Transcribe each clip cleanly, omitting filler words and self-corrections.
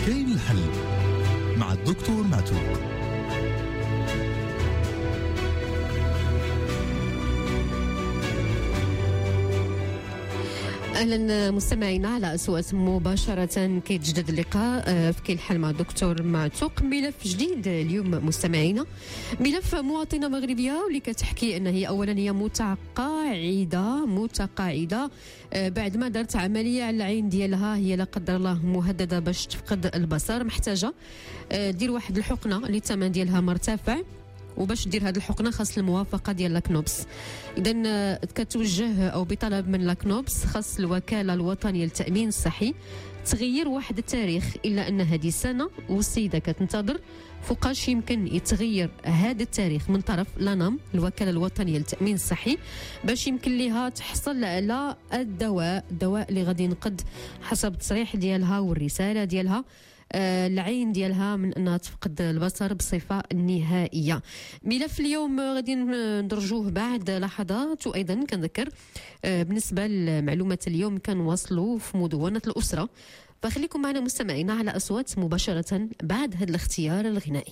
كاين الحل مع الدكتور معتوق. اهلا مستمعينا على اصوات مباشره. كيتجدد اللقاء في كاين الحل مع الدكتور معتوق. ملف جديد اليوم مستمعينا، ملف مواطنه مغربيه واللي كتحكي ان هي اولا هي متقاعده بعد ما دارت عمليه على العين ديالها، هي لا قدر الله مهدده باش تفقد البصر، محتاجه دير واحد الحقنه اللي الثمن ديالها مرتفع، وباش دير هذه الحقنه خاص الموافقه ديال لاكنوبس. اذا كتوجه او بطلب من لاكنوبس خاص الوكاله الوطنيه للتامين الصحي تغير واحد التاريخ، الا ان هذه السنه والسيده كتنتظر فوقاش يمكن يتغير هذا التاريخ من طرف لانام الوكاله الوطنيه للتامين الصحي باش يمكن لها تحصل على الدواء اللي غادي ينقذ حسب التصريح ديالها والرساله ديالها العين ديالها من انها تفقد البصر بصفه نهائيه. ملف اليوم غادي ندرجوه بعد لحظات، وايضا كنذكر بالنسبه لمعلومات اليوم كنواصلوا في مدونه الاسره، فخليكم معنا مستمعينا على اصوات مباشره بعد هذا الاختيار الغنائي.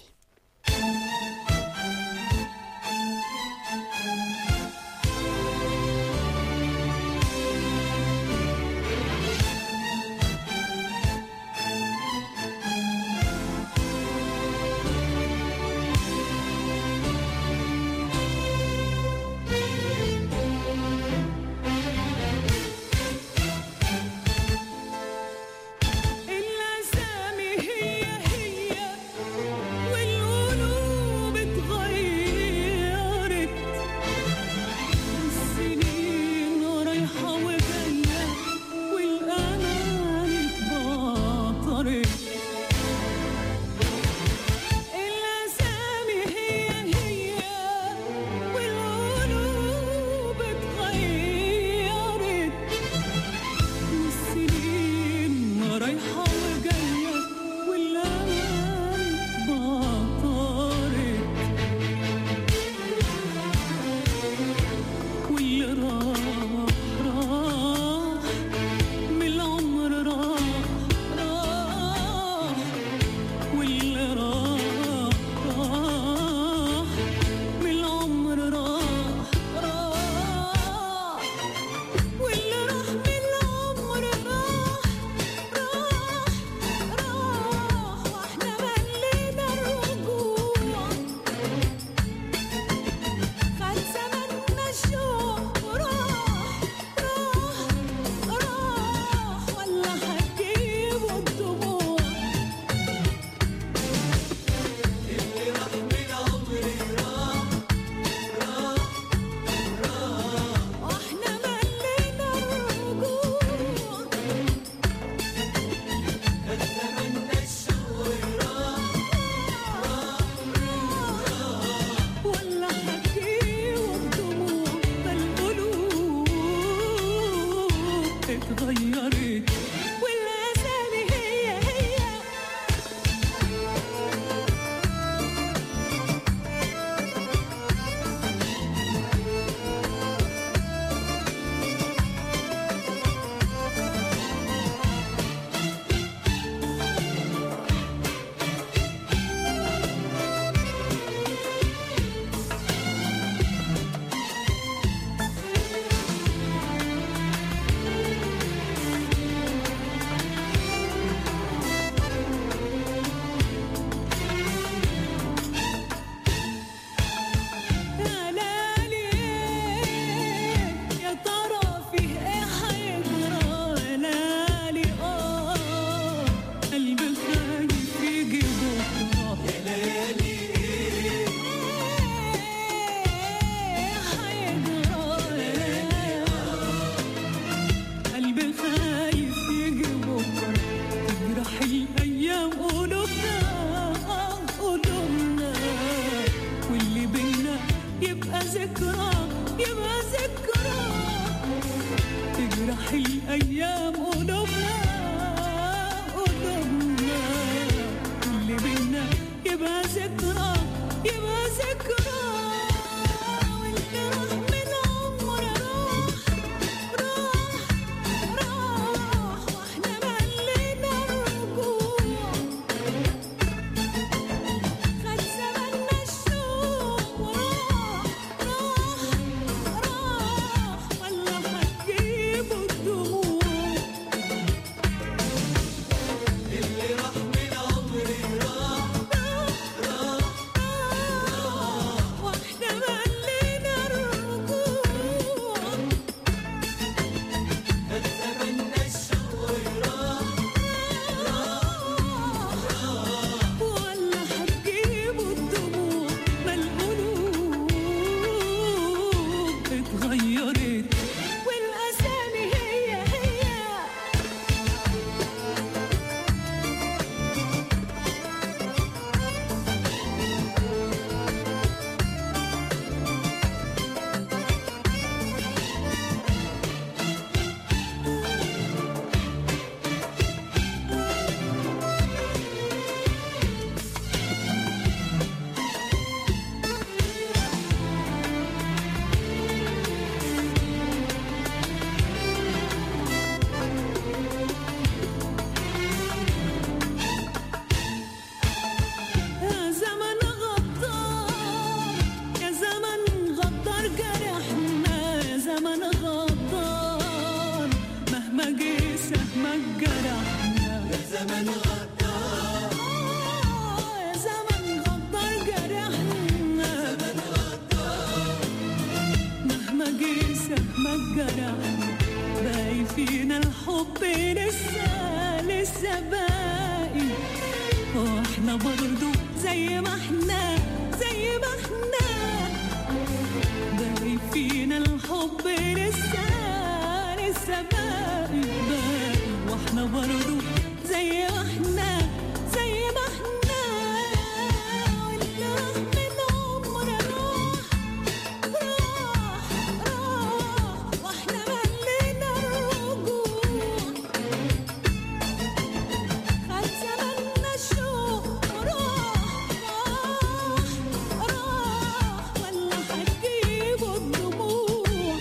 مهما جرحنا يا زمن غدار يا زمن غدار جرحنا زمن غدار مهما جيسك ما جرحنا باقي فينا الحب لسه باقي واحنا برضو زي ما احنا باقي فينا الحب لسه باقي واحنا برضو زي ما احنا واللي راح من عمرنا راح واحنا ملينا الرجوع خد زماننا الشوق راح ولا هتجيبوا الدموع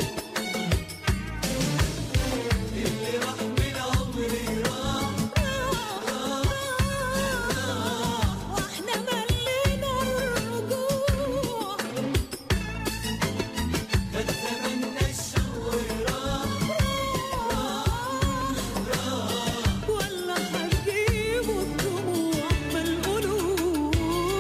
اللي راح من عمري راح واحنا ملينا الرجوع خد زمننا الشهور ولا هتجيبوا الدموع ما القلوب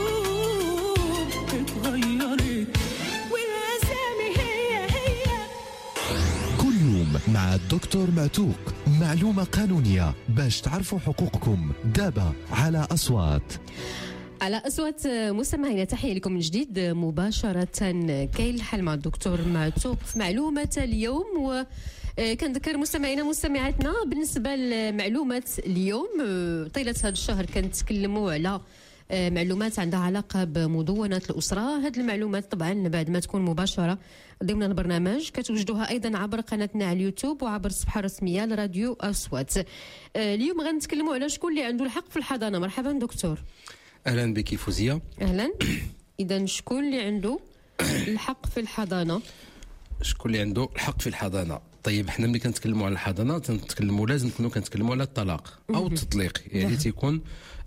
اتغيرت والأسامي هي كل يوم مع الدكتور معتوق، معلومة قانونية باش تعرفوا حقوقكم. دابا على أصوات. على أصوات مستمعينا، تحية لكم من جديد مباشرة. كاين الحل مع الدكتور معتوق في معلومة اليوم. وكنذكر مستمعينا مستمعاتنا بالنسبة لمعلومة اليوم، طيلة هذا الشهر كنتكلموا على معلومات عندها علاقة بمدونة الأسرة. هذه المعلومات طبعا بعد ما تكون مباشرة ضمن البرنامج كتوجدوها أيضا عبر قناتنا على اليوتيوب وعبر الصفحة الرسمية لراديو أصوات. اليوم غنتكلموا على شكون اللي عنده الحق في الحضانة. مرحبا دكتور. اهلا بك فوزيه. اهلا. اذا شكون اللي عنده الحق في الحضانه؟ شكون اللي عنده الحق في الحضانه؟ طيب حنا ملي كنتكلموا على الحضانه تنتكلموا لازم نكونوا كنتكلموا على الطلاق او التطليق، يعني تيكون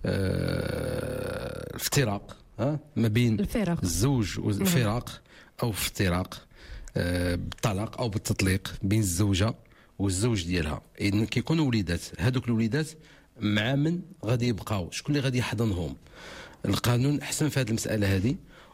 افتراق ما بين الفراق. الزوج والفراق او افتراق بالطلاق او بالتطليق بين الزوجه والزوج ديالها. اذا كيكونوا وليدات، هذوك الوليدات مع من غادي يبقاو؟ شكون اللي غادي يحضنهم؟ القانون احسن في هذه المساله هذه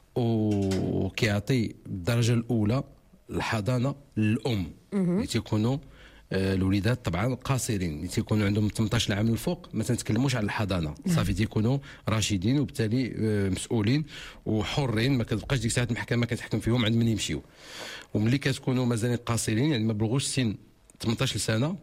وكيعطي الدرجه الاولى الحضانه للام اللي تيكونوا الوليدات طبعا قاصرين، اللي تيكونوا عندهم 18 عام الفوق ما تنتكلموش على الحضانه، صافي تيكونوا راشدين وبالتالي مسؤولين وحرين، ما كتبقاش ديك الساعات المحكمه كتحكم فيهم عند من يمشيو. وملي كتكونوا مازالين قاصرين يعني ما بلغوش سن 18 سنه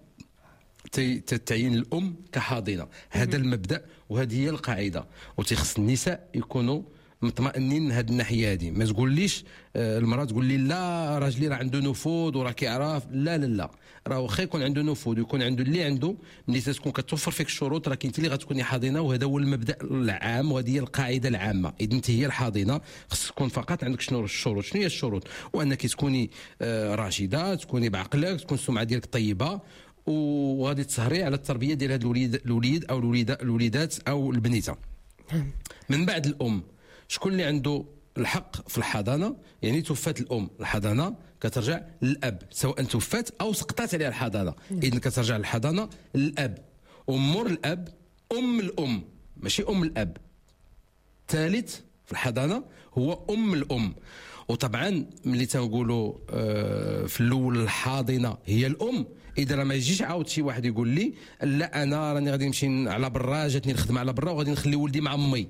تتعين الام كحاضنه. هذا المبدا وهذه هي القاعده، وتخص النساء يكونوا مطمئنين من هذه الناحيه هذه. ما تقوليش المراه تقول لي لا راجلي راه عنده نفوذ وراه كيعرف، لا لا لا، راه واخا يكون عنده نفوذ ويكون عنده اللي عنده، ملي تكون كتوفر فيك الشروط راه انت اللي غتكوني حاضنه، وهذا هو المبدا العام وهذه هي القاعده العامه. اذا انت هي الحاضنه خص تكون فقط عندك شنو الشروط. شنو هي الشروط؟ وانك تكوني راشده، تكوني بعقلك، تكون السمعه ديالك طيبه، وغادي تسهري على التربيه ديال هذا الوليد او الوليدات او البنيته. من بعد الام شكون اللي عنده الحق في الحضانه؟ يعني توفات الام، الحضانه كترجع للاب، سواء توفات او سقطات عليها الحضانه. اذا كترجع الحضانه للاب، ومور الاب ام الام، ماشي ام الاب. ثالث في الحضانه هو ام الام. وطبعا ملي تنقولوا في الاول الحاضنه هي الام، اذا راه ما يجيش عاود شي واحد يقول لي لا انا راني غادي نمشي على برا، جاتني الخدمه على برا وغادي نخلي ولدي مع امي.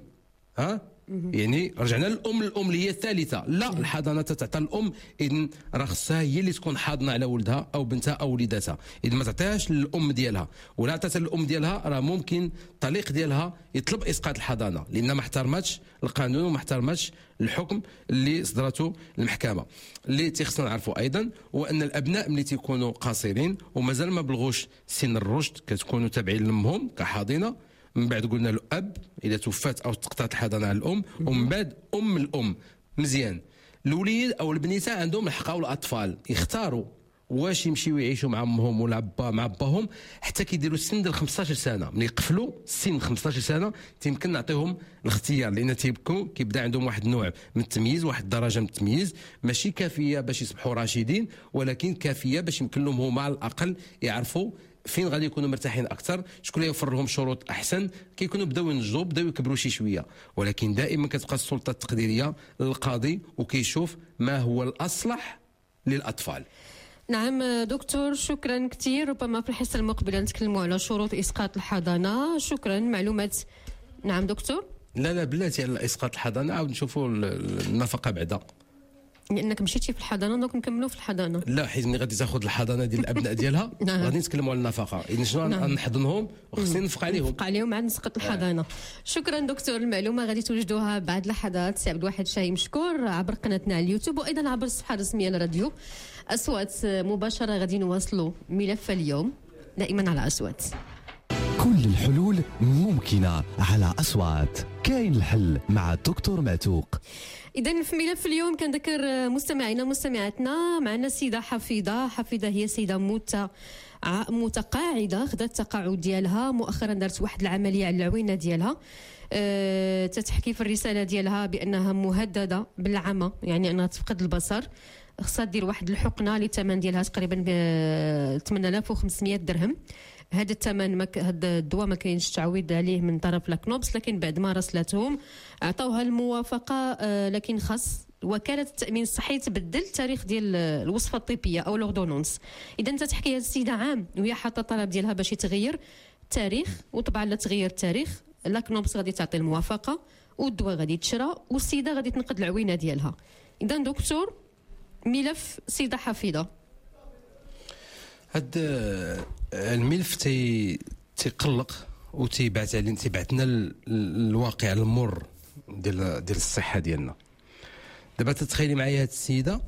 يعني رجعنا للام اللي هي الثالثه. لا، الحضانه تتعطى الام، اذن راه خصها هي اللي تكون حاضنه على ولدها او بنتها او وليداتها. اذا ما تعطيهاش للام ديالها ولا عطاتها للام ديالها راه ممكن الطليق ديالها يطلب اسقاط الحضانه، لان ما احترمتش القانون وما احترمتش الحكم اللي صدرته المحكمه. اللي تيخصنا نعرفوا ايضا هو ان الابناء ملي تيكونوا قاصرين ومازال ما بلغوش سن الرشد كتكونوا تابعين لامهم كحاضنه. من بعد قلنا له اب اذا توفات او تقطعت الحضانه على الام، ومن بعد ام الام. مزيان، الوليد او البنيته عندهم الحق او الاطفال يختاروا واش يمشيو يعيشوا مع امهم ولا مع باهم حتى كيديروا السن ديال 15 سنه. ملي يقفلوا سن 15 سنه يمكن نعطيهم الاختيار، لان كيبدا عندهم واحد النوع من التمييز، واحد الدرجه من التمييز ماشي كافيه باش يصبحوا راشدين، ولكن كافيه باش يمكن لهم هما على الاقل يعرفوا فين غادي يكونوا مرتاحين اكثر، شكون اللي يوفر لهم شروط احسن، كيكونوا بداو ينضجوا بداو يكبروا شي شويه. ولكن دائما كتبقى السلطه التقديريه للقاضي وكيشوف ما هو الاصلح للاطفال. نعم دكتور، شكرا كثير. ربما في الحصه المقبله نتكلموا على شروط اسقاط الحضانه. شكرا، معلومات. نعم دكتور. لا بلاتي على اسقاط الحضانه، عاود نشوفوا النفقه بعدا، لانك مشيتي في الحضانه دونك نكملوا في الحضانه. لا حيت ملي غادي تاخذ الحضانه ديال الابناء ديالها غادي نتكلموا على النفقه، اذا شنو نحضنهم وخصني ننفق عليهم. ننفق عليهم عاد نسقط الحضانه. شكرا دكتور، المعلومه غادي توجدوها بعد لحظات. سي عبد الواحد شاهي مشكور عبر قناتنا على اليوتيوب وايضا عبر الصفحه الرسميه لراديو اصوات مباشره. غادي نواصلوا ملف اليوم دائما على اصوات. كل الحلول ممكنة على أصوات. كاين الحل مع الدكتور معتوق. إذا في ملف اليوم كنذكر مستمعينا ومستمعاتنا معنا السيدة حفيظة. حفيظة هي سيدة متقاعدة، خدات التقاعد ديالها مؤخرا، دارت واحد العملية على العوينة ديالها. تتحكي في الرسالة ديالها بأنها مهددة بالعمى، يعني أنها تفقد البصر. خصها دير واحد الحقنة اللي الثمن ديالها تقريبا 8500 درهم. هذا الثمن هذا الدواء ما كاينش تعويض عليه من طرف لاكنوبس، لكن بعد ما راسلتهم عطاوها الموافقه. لكن خاص وكاله التامين الصحي تبدل التاريخ ديال الوصفه الطبيه او لوردونونس. اذا انت تحكي هذه السيده عام وهي حاطه الطلب ديالها باش يتغير التاريخ، وطبعا لا تغير التاريخ لاكنوبس غادي تعطي الموافقه والدواء غادي يتشرى والسيده غادي تنقد العوينه ديالها. اذا دكتور، ملف سيده حفيظه، هاد الملف تيقلق تيبعثنا الواقع المر ديال الصحه ديالنا. دابا تتخيلي معايا هاد السيده،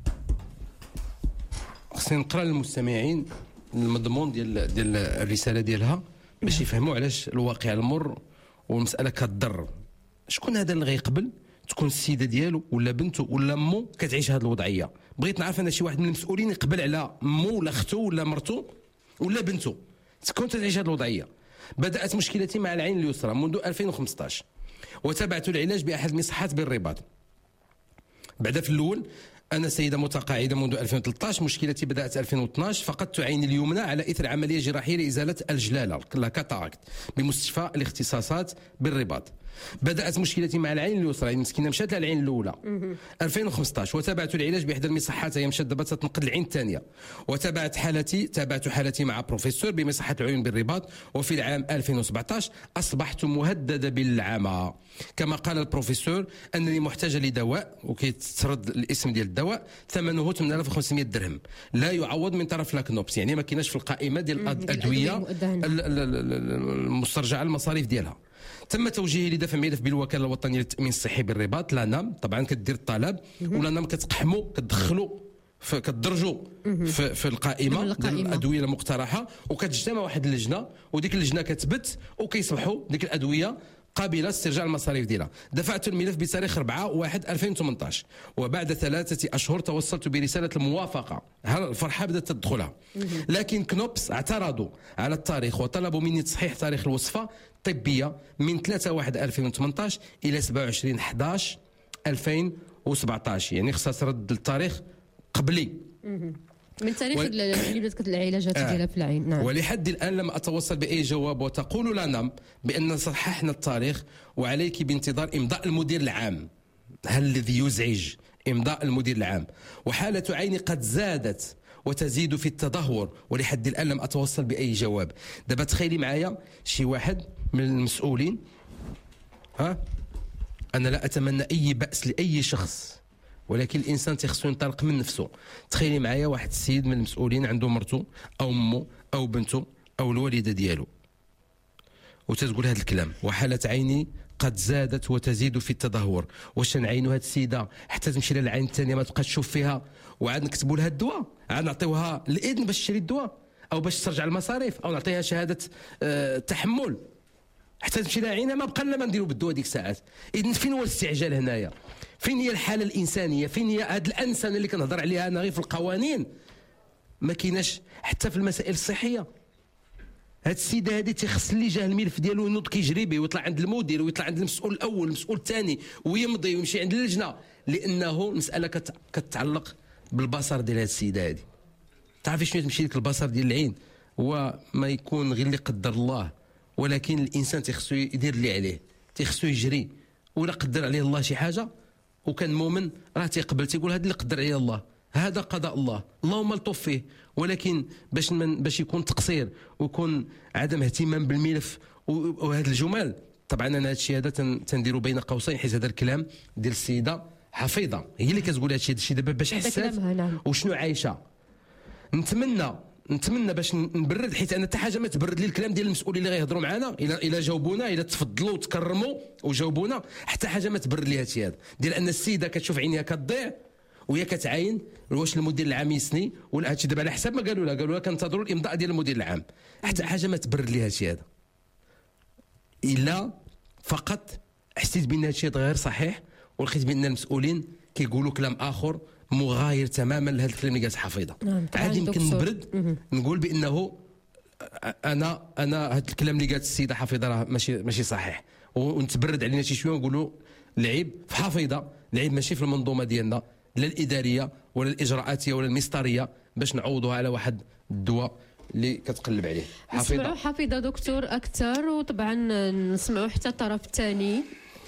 خصني نقرا للمستمعين المضمون ديال الرساله ديالها باش يفهموا علاش الواقع المر والمساله كتضر. شكون هذا اللي غيقبل تكون السيده ديالو ولا بنته ولا امه كتعيش هذه الوضعيه؟ بغيت نعرف انا شي واحد من المسؤولين يقبل على امه ولا اخته ولا مرته ولا بنته تكون تعيش هذه الوضعيه. بدات مشكلتي مع العين اليسرى منذ 2015 وتابعت العلاج باحد المصحات بالرباط. بعد في الاول انا سيده متقاعده منذ 2013، مشكلتي بدات 2012. فقدت عيني اليمنى على اثر عمليه جراحيه لازاله الجلاله كاتاراكت بمستشفى الاختصاصات بالرباط. بدات مشكلتي مع العين اليسرى، يعني مسكينه مشات لها العين الاولى 2015 وتابعت العلاج باحدى المصحات. هي مشات دابا تنقد العين الثانيه. وتابعت حالتي مع بروفيسور بمصحه العيون بالرباط. وفي العام 2017 اصبحت مهدده بالعمى. كما قال البروفيسور انني محتاجه لدواء، وكيتسرد الاسم ديال الدواء، ثمنه 8500 درهم لا يعوض من طرف لاكنوبس، يعني ما كايناش في القائمه ديال الادويه المسترجعه المصاريف ديالها. تم توجيهي لدفع ملف بالوكاله الوطنيه للتامين الصحي بالرباط لانام. طبعا كدير الطلب ولانام كتقحموا كتدخلوا كتدرجوا في القائمه ديال الادويه المقترحه، وكتجتمع واحد اللجنه وديك اللجنه كتبت وكيصبحوا ديك الادويه قابله استرجاع المصاريف ديالها. دفعت الملف بتاريخ 4/1/2018 وبعد 3 أشهر توصلت برساله الموافقه. الفرحه بدات تدخلها، لكن كنوبس اعترضوا على التاريخ وطلبوا مني تصحيح تاريخ الوصفه الطبيه من 3/1/2018 الى 27/11/2017، يعني خصها ترد التاريخ قبلي من تاريخ اللي بدات العلاجات ديالها في العين. نعم. ولحد الان لم اتوصل باي جواب، وتقول لنا بان صححنا التاريخ وعليك بانتظار امضاء المدير العام. هل الذي يزعج امضاء المدير العام؟ وحاله عيني قد زادت وتزيد في التدهور، ولحد الان لم اتوصل باي جواب. دابا تخيلي معايا شي واحد من المسؤولين، انا لا اتمنى اي باس لاي شخص، ولكن الانسان تيخصو ينطلق من نفسه. تخيلي معايا واحد السيد من المسؤولين عنده مرته او امه او بنته او الوالده ديالو وتتقول هذا الكلام: وحاله عيني قد زادت وتزيد في التدهور. واش نعينوا هذه السيده حتى تمشي للعين الثانيه ما تبقاش تشوف فيها، وعاد نكتبوا لها الدواء، عاد نعطيوها الاذن باش تشري الدواء او باش ترجع المصاريف او نعطيها شهاده تحمل حتى تمشي لها عينها؟ ما بقى لنا ما نديروا بالدواء ديك الساعات. اذا فين هو الاستعجال هنايا؟ فين هي الحاله الانسانيه؟ فين هي هذه الانسانه اللي كنهضر عليها انا غير في القوانين؟ ما كايناش حتى في المسائل الصحيه. هاد السيده هذه تيخص اللي جاه الملف ديالو ينوض كيجري به ويطلع عند المدير ويطلع عند المسؤول الاول المسؤول الثاني ويمضي ويمشي عند اللجنه، لانه المساله كتتعلق بالبصر ديال هاد السيده هذه. تعرفي شنو تمشي لك البصر ديال العين؟ هو ما يكون غير اللي قدر الله، ولكن الانسان تيخصو يدير اللي عليه، تيخصو يجري، ولا قدر عليه الله شي حاجه وكان مؤمن راه تيقبل، تيقول هذا اللي قدر عليه الله، هذا قضاء الله، اللهم الطف فيه. ولكن باش يكون تقصير ويكون عدم اهتمام بالملف وهذا الجمال، طبعا انا هذا الشيء هذا تنديرو بين قوسين، حيت هذا الكلام ديال السيده حفيظه هي اللي كتقول هذا الشيء دابا باش حسات نعم. وشنو عايشه. نتمنى باش نبرد، حيت انا حتى حاجه ما تبرد لي الكلام ديال المسؤولين اللي غيهضروا معنا، الى جاوبونا، الى تفضلوا وتكرموا وجاوبونا، حتى حاجه ما تبرد لي هذا الشيء هذا ديال ان السيده كتشوف عينيها كتضيع وهي كتعاين واش المدير العام يسني ولا هادشي دابا على حسب ما قالوا لها كنتظروا الامضاء ديال المدير العام، حتى حاجه ما تبرد لي هادشي هذا، الا فقط حسيت بان هادشي غير صحيح ولقيت بان المسؤولين كيقولوا كلام اخر مغاير تماما لهذا الكلام اللي قالت حفيظه. عادي يمكن نبرد نقول بانه انا هذا الكلام اللي قالت السيده حفيظه راه ماشي صحيح، ونتبرد علينا شي شويه ونقولوا العيب في حفيظه، العيب ماشي في المنظومه ديالنا لا الاداريه ولا الاجراءاتيه ولا المسطريه باش نعوضوها على واحد الدواء اللي كتقلب عليه. نسمعوا حفيظه دكتور اكثر، وطبعا نسمعوا حتى الطرف الثاني.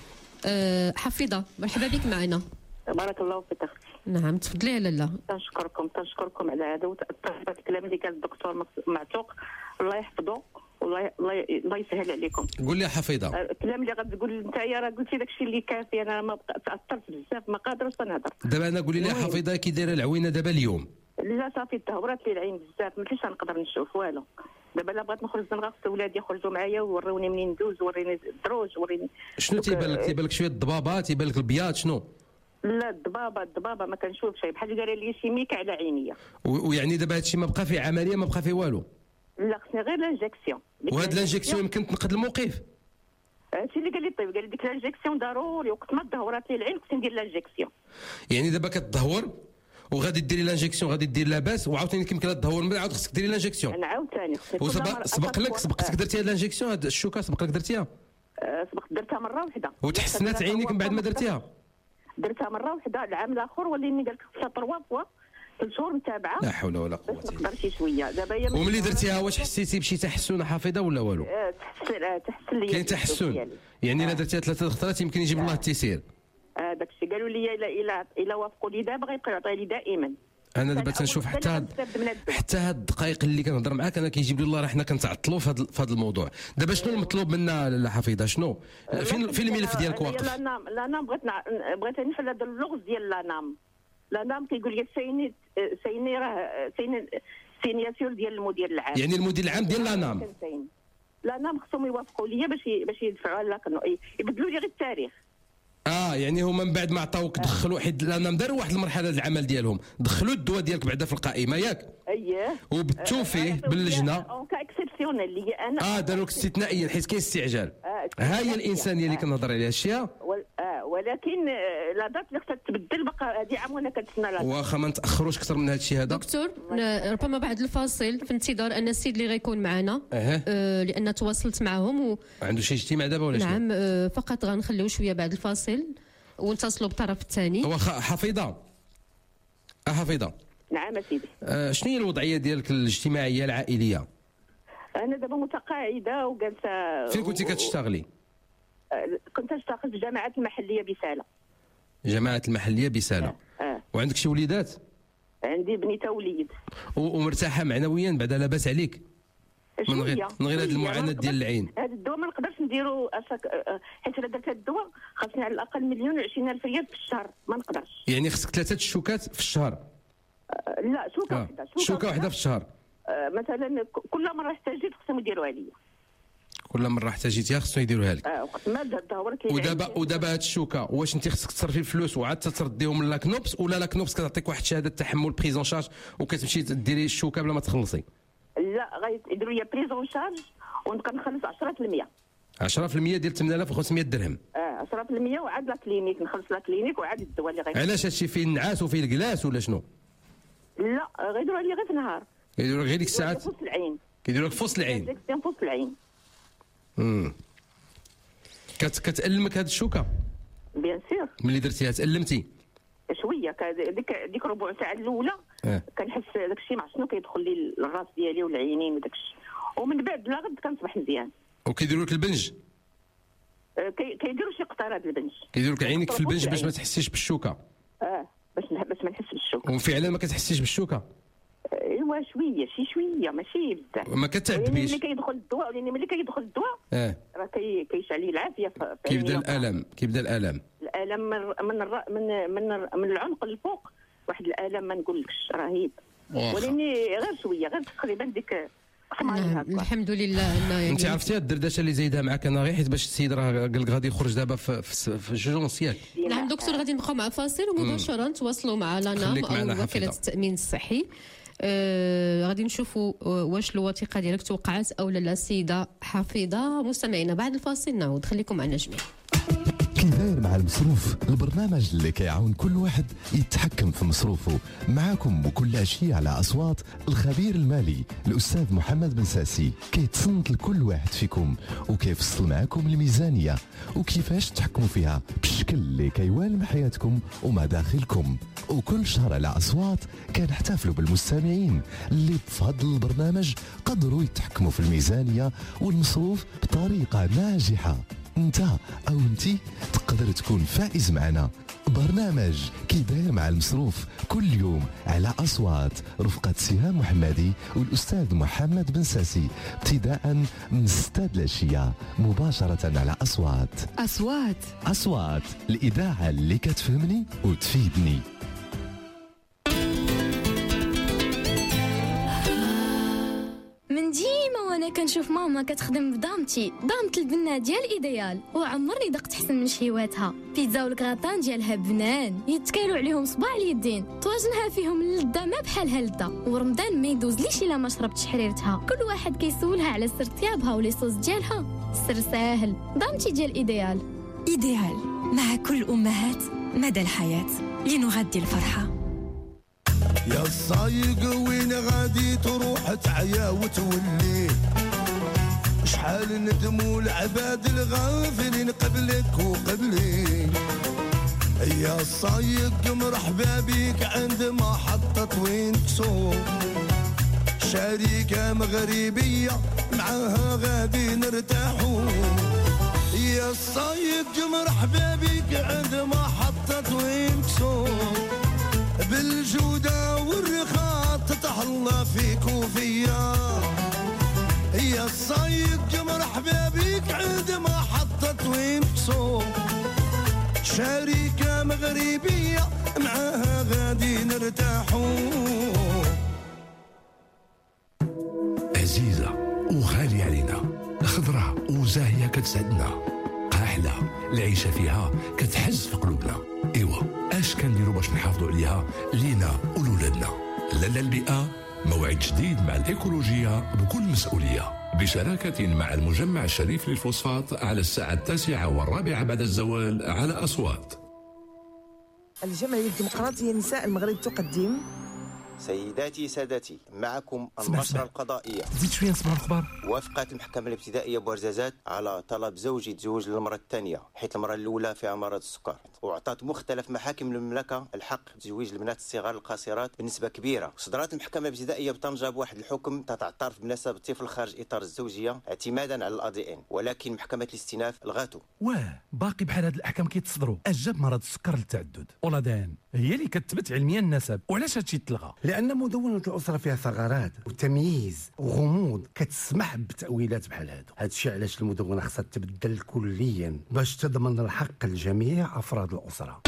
حفيظه مرحبا بك معنا. بارك الله فيك اختي. نعم تفضلي يا لاله. تنشكركم على هذا الكلام اللي قال الدكتور معتوق، الله يحفظه الله يسهل عليكم. قول لي حفيظه، الكلام اللي غتقول انت راه قلتي داك الشيء اللي كافي، انا ما تاثرت بزاف ما قادرش نهضر. دابا انا قولي لي حفيظه كي دايره العوينه دابا اليوم؟ لا صافي تهورات لي العين بزاف، ما كنتش نقدر نشوف والو. دابا لا بغيت نخرج نغسل ولادي يخرجوا معايا ووروني منين ندوز، وريني الدروج، وريني شنو تيبان لك شويه الضبابه، تيبان لك البياض شنو؟ لا الضبابه ما كنشوفش، بحال قال لي شي ميك على عينيا. ويعني دابا هادشي ما بقى فيه عمليه، ما بقى فيه والو؟ لا خصني غير لانجيكسيون. وهاد لانجيكسيون يمكن تنقذ الموقف؟ هادشي اللي قال لي الطبيب، قال لي ديك لانجيكسيون ضروري، وقت ما دهورات لي العين كنت ندير لانجيكسيون. يعني دابا كتدهور وغادي ديري لانجيكسيون، غادي دير لاباس، وعاوتاني كيمكن لها تدهور من بعد عاود خصك ديري لانجيكسيون. انا عاوتاني خصني سبقتك درتي هاد لانجيكسيون، هاد الشوكه سبق لك درتيها؟ سبقت درتها مره واحده. وتحسنات عينيك من بعد ما درتيها؟ درتها مره واحده، العام الاخر وليني قال لك خصها 3 فوا 3 شهور متابعه. لا حول ولا قوه الا بالله. شي شويه دابا هي. وملي درتيها واش حسيتي بشي تحسن حافظه ولا والو؟ تحسن لي. كاين تحسن؟ يعني الا درتيها 3 خطرات يمكن يجيب الله التيسير. داك الشيء قالوا لي الا وافقوا لي دابا غيبقى يعطي لي دائما. انا دابا تنشوف حتى هاد الدقائق اللي كنهضر معاك انا كيجيب لي الله راه حنا كنتعطلوا في هذا الموضوع. دابا شنو المطلوب منا لا حفيظه؟ شنو فين الملف ديالك واقف؟ لا نام بغيت نفهم هذا اللغز ديال لا نام كيقول لي سيني راه سينياتور ديال المدير العام. يعني المدير العام ديال لا نام خصهم يوافقوا لي باش يدفعوا لك يبدلوا لي غير التاريخ. يعني هما من بعد ما عطاوك دخلوا حيت لا داروا واحد المرحله العمل ديالهم، دخلوا الدواء ديالك بعدا في القائمه ياك؟ اييه. وبتوا فيه باللجنه كاكسبسيونيل اللي انا داروك استثنائيا حيت كاين استعجال. ها هي الانسانيه اللي كنهضر عليها الشيء. ولكن لا دات اللي خصها تبدل بقى هذه عام وانا كنتسنى لا واخا ما نتاخروش اكثر من هذا الشيء هذا. دكتور ربما بعد الفاصل في انتظار ان السيد اللي غيكون معنا لان تواصلت معهم عنده شي اجتماع دابا ولا شنو؟ نعم فقط غنخليو شويه بعد الفاصل ونتصلوا بالطرف الثاني. واخا حفيظه حفيظه. نعم سيدي. شنو هي الوضعيه ديالك الاجتماعيه العائليه؟ انا دابا متقاعده وجالسه. فين كنتي كتشتغلي؟ كنت اشتغل في الجامعه المحليه بساله. جامعه المحليه بساله. وعندك شي وليدات؟ عندي بنيته ووليد. ومرتاحه معنويا بعدا لاباس عليك؟ من غير هذه المعاناه ديال العين. هذا الدواء ما نقدرش نديرو حيت الا درت هذا الدواء خاصني على الاقل 1,020,000 ريال في الشهر، ما نقدرش. يعني خصك 3 الشوكات في الشهر؟ لا شوكه واحده. شوكه واحده في الشهر. مثلا كل مره احتاجيت خصهم يديروا عليا. كل مره احتاجيتيها خصهم يديروها لك. وقت ما دهورت لي. ودابا هاد الشوكه واش انت خصك تصرفي الفلوس وعاد ترديهم لاكنوبس، ولا لاكنوبس كتعطيك واحد شهاده تحمل بريزون شارج وكتمشي ديري الشوكه بلا ما تخلصي؟ لا غيديروا لي بريزون شارج ونبقى نخلص 10%. 10% ديال 8500 درهم. 10% وعاد لا كلينيك نخلص لا كلينيك وعاد الدواء اللي غير. علاش هادشي فيه النعاس وفيه الكلاس ولا شنو؟ لا غيديروا لي غير في النهار. يديروا غير ديك الساعات؟ في العين. كيديروا لك في وسط العين. في وسط العين. كتألمك هاد الشوكه؟ بيان سور. ملي درتيها تألمتي؟ شويه ديك ربع ساعه الاولى كنحس داك الشيء مع شنو كيدخل لي الراس ديالي والعينين وداك الشيء، ومن بعد لا غد كنصبح مزيان. وكيديروا لك البنج؟ كيديروا شي قطرات البنج، كيديروا لك عينيك في البنج باش ما تحسيش بالشوكه. باش ما نحس بالشوكه. وفعلا ما كتحسيش بالشوكه؟ ايوا شويه ماشي بزاف. ما كتعذبيش؟ ملي كيدخل الدواء ملي كيدخل الدواء راه كيشعل لي العافيه. كيبدا الالم من العنق للفوق، واحد الالم ما نقولكش رهيب، ولكن غير شويه، غير تقريبا ديك الحمد لله. يعني انت عرفتي الدردشه اللي زايدها معك انا غير حيت باش السيد راه قال لك غادي يخرج دابا في جوجونس ياك. نعم دكتور، غادي نبقاو مع فاصل ومباشره نتواصلوا مع لانام او وكاله التامين الصحي. غادي نشوفوا واش الوثيقه ديالك توقعت او لا. السيده حفيظه مستمعينا، بعد الفاصل نعود، خليكم معنا جميعا. كي داير مع المصروف، البرنامج اللي كيعاون كل واحد يتحكم في مصروفه. معاكم وكل عشية على أصوات الخبير المالي الأستاذ محمد بن ساسي، كيتصنت لكل واحد فيكم وكيفصل معاكم الميزانية وكيفاش تحكموا فيها بالشكل اللي كيوالم حياتكم ومداخلكم. وكل شهر على أصوات كنحتفلوا بالمستمعين اللي بفضل البرنامج قدروا يتحكموا في الميزانية والمصروف بطريقة ناجحة. انت او انتي تقدر تكون فائز معنا. برنامج كي داير مع المصروف كل يوم على أصوات، رفقة سهام محمدي والأستاذ محمد بن ساسي، ابتداء من 6 العشية مباشرة على أصوات الإذاعة اللي كتفهمني وتفيدني. من ديما وانا كنشوف ماما كتخدم بدامتي، دامت البنه ديال ايديال، وعمرني دقت حسن من شهيواتها. بيتزا والكراتان ديالها بنان يتكالوا عليهم صباع اليدين، طواجنها فيهم اللذه ما بحالها لذه، ورمضان ما يدوزليش الا ما شربت حريرتها. كل واحد كيسولها على سر طيابها ولي صوص ديالها، السر ساهل، دامتي ديال ايديال مع كل امهات مدى الحياه لنغذي الفرحه. يا الصايق وين غادي تروح تعيا وتولي، شحال ندموا العباد الغافلين قبلك وقبلي. يا الصايق مرحبا بيك عند محطة وين تسوق، شركة مغربية معاها غادي نرتاحوا. يا الصايق مرحبا بيك عند محطة وين تسوق، بالجودة والرخاء تتهلا فيك وفيا. يا الصايق مرحبا بيك عند محطة وين تسوق، شركة مغربية معاها غادي نرتاحوا. عزيزة وغالية علينا، خضرة وزاهية كتسعدنا، قاحلة العيشة فيها كتحز في قلوبنا. ايوا اش كنديروا باش نحافظوا عليها لينا ولولادنا؟ لالا البيئة موعد جديد مع الإيكولوجية بكل مسؤولية، بشراكة مع المجمع الشريف للفوسفات على الساعة 9:15 بعد الزوال على أصوات. الجمعية الديمقراطية نساء المغرب تقدم. سيداتي سادتي، معكم النشرة القضائية. زيد شوية نسمع الأخبار. وافقت المحكمة الابتدائية بورزازات على طلب زوجي تزوج للمرة الثانية، حيث المرة الأولى فيها مرض السكر، وأعطت مختلف محاكم المملكة الحق تزويج البنات الصغار القاصرات بنسبة كبيرة. صدرت المحكمة الابتدائية بطنجة بواحد الحكم تعترف بنسب الطفل خارج إطار الزوجية اعتمادا على الADN، ولكن محكمة الاستئناف الغته. باقي بحال هاد الأحكام كيتصدروا. أجاب مرض السكر للتعدد، والADN هي اللي كتثبت علميا النسب. وعلاش هادشي تلغى؟ لأن مدونة الأسرة فيها ثغرات وتمييز وغموض كتسمح بتأويلات بحال هادو. هادشي علاش المدونة خصها تبدل كليا باش تضمن الحق لجميع أفراد الأسرة.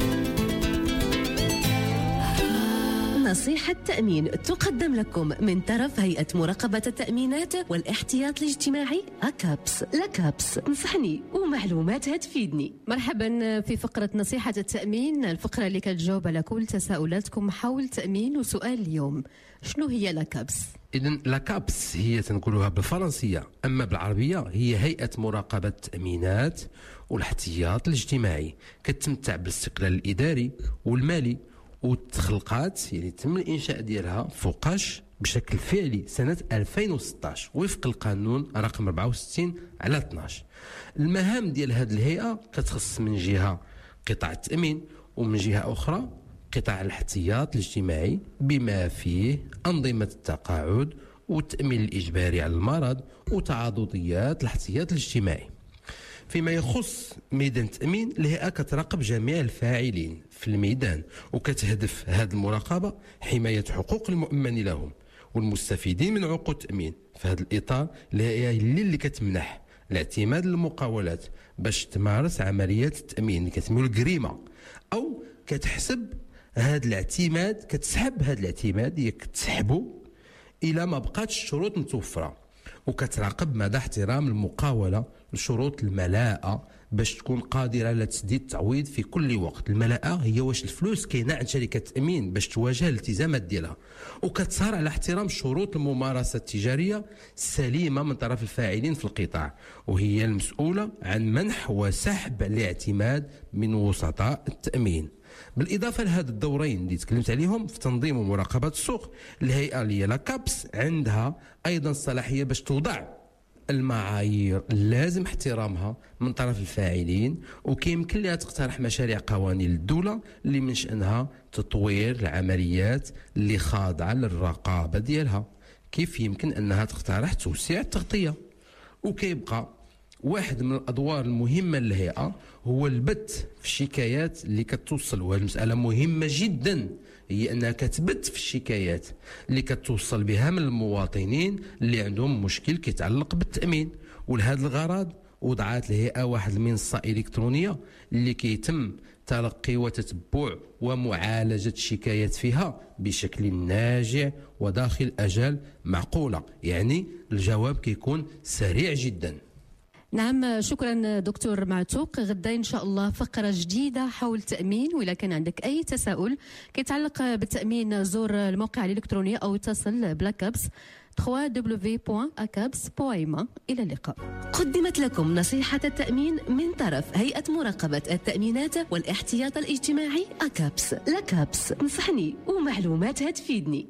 نصيحة تأمين تقدم لكم من طرف هيئة مراقبة التأمينات والاحتياط الاجتماعي أكابس. لكابس نصحني ومعلومات هتفيدني. مرحبا في فقرة نصيحة التأمين، الفقرة اللي كتجاوب على كل تساؤلاتكم حول التأمين. وسؤال اليوم، شنو هي لاكابس؟ إذن لاكابس هي تنقولوها بالفرنسية، أما بالعربية هي هيئة مراقبة التأمينات والاحتياط الاجتماعي، كتمتع بالاستقلال الإداري والمالي، وتخلقات يعني تم الإنشاء ديالها فوقاش بشكل فعلي سنة 2016 وفق القانون رقم 64/12. المهام ديال هذه الهيئة كتخص من جهة قطاع التأمين، ومن جهة أخرى قطاع الاحتياط الاجتماعي بما فيه أنظمة التقاعد والتأمين الإجباري على المرض وتعاضديات الاحتياط الاجتماعي. فيما يخص ميدان التأمين، الهيئة كتراقب جميع الفاعلين في الميدان، وكتهدف هذه المراقبة حماية حقوق المؤمن لهم والمستفيدين من عقود التأمين. في هذا الإطار الهيئة هي اللي كتمنح الاعتماد للمقاولات باش تمارس عمليات التأمين اللي كتسميو الجريمة، أو كتحسب هذا الاعتماد، كتسحب هذا الاعتماد، هي كتسحبه إلى ما بقاتش الشروط متوفرة، وكتراقب مدى احترام المقاولة لشروط الملاءة باش تكون قادرة على تسديد التعويض في كل وقت. الملاءة هي واش الفلوس كاينة عند شركة التأمين باش تواجه الالتزامات ديالها، وكتسهر على احترام شروط الممارسة التجارية السليمة من طرف الفاعلين في القطاع، وهي المسؤولة عن منح وسحب الاعتماد من وسطاء التأمين. بالإضافة لهذا الدورين اللي تكلمت عليهم في تنظيم ومراقبة السوق، الهيئة اللي هي لاكابس عندها أيضا الصلاحية باش توضع المعايير اللازم احترامها من طرف الفاعلين، وكيمكن لها تقترح مشاريع قوانين للدولة اللي من شأنها تطوير العمليات اللي خاضعة للرقابة ديالها. كيف يمكن أنها تقترح توسيع التغطية. وكيبقى واحد من الأدوار المهمة للهيئة هو البث في الشكايات اللي كتوصل، وهذه المسألة مهمة جدا، هي أنها كتبث في الشكايات اللي كتوصل بها من المواطنين اللي عندهم مشكل كيتعلق بالتأمين. ولهذا الغرض وضعت الهيئة واحد المنصة إلكترونية اللي كيتم تلقي وتتبع ومعالجة الشكايات فيها بشكل ناجع وداخل أجال معقولة، يعني الجواب كيكون سريع جدا. نعم، شكرا دكتور معتوق. غدا إن شاء الله فقرة جديدة حول التأمين، وإذا كان عندك أي تساؤل كيتعلق بالتأمين زور الموقع الإلكتروني أو اتصل بلاكابس www.acabs.ma. إلى اللقاء. قدمت لكم نصيحة التأمين من طرف هيئة مراقبة التأمينات والاحتياط الاجتماعي أكابس. لاكابس، نصحني ومعلوماتها تفيدني.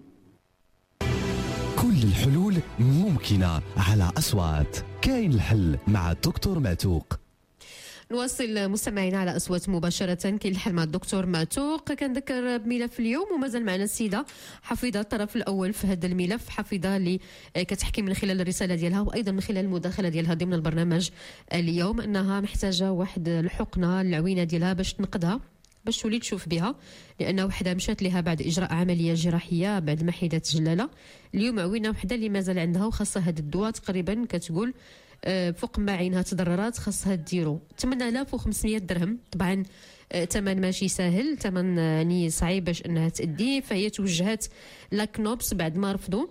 كل الحلول ممكنة على أصوات. كاين الحل مع الدكتور معتوق. نواصل مستمعينا على أصوات مباشرة. كاين الحل مع الدكتور معتوق. كنذكر بملف اليوم، ومازال معنا السيدة حفيظة الطرف الأول في هذا الملف. حفيظة اللي كتحكي من خلال الرسالة ديالها وأيضا من خلال المداخلة ديالها ضمن البرنامج اليوم أنها محتاجة واحد الحقنة العوينة ديالها باش تنقذها، باش تولي تشوف بها، لأن وحدة مشات لها بعد إجراء عملية جراحية بعد ما حيدات جلالة. اليوم عوينة وحدة اللي مازال عندها وخاصة هاد الدواء، تقريبا كتقول فوق ما عينها تضررات خاصها ديرو 8500 درهم. طبعا ثمن ماشي سهل، ثمن يعني صعيب باش انها تأدي. فهي توجهت لاكنوبس بعد ما رفضوا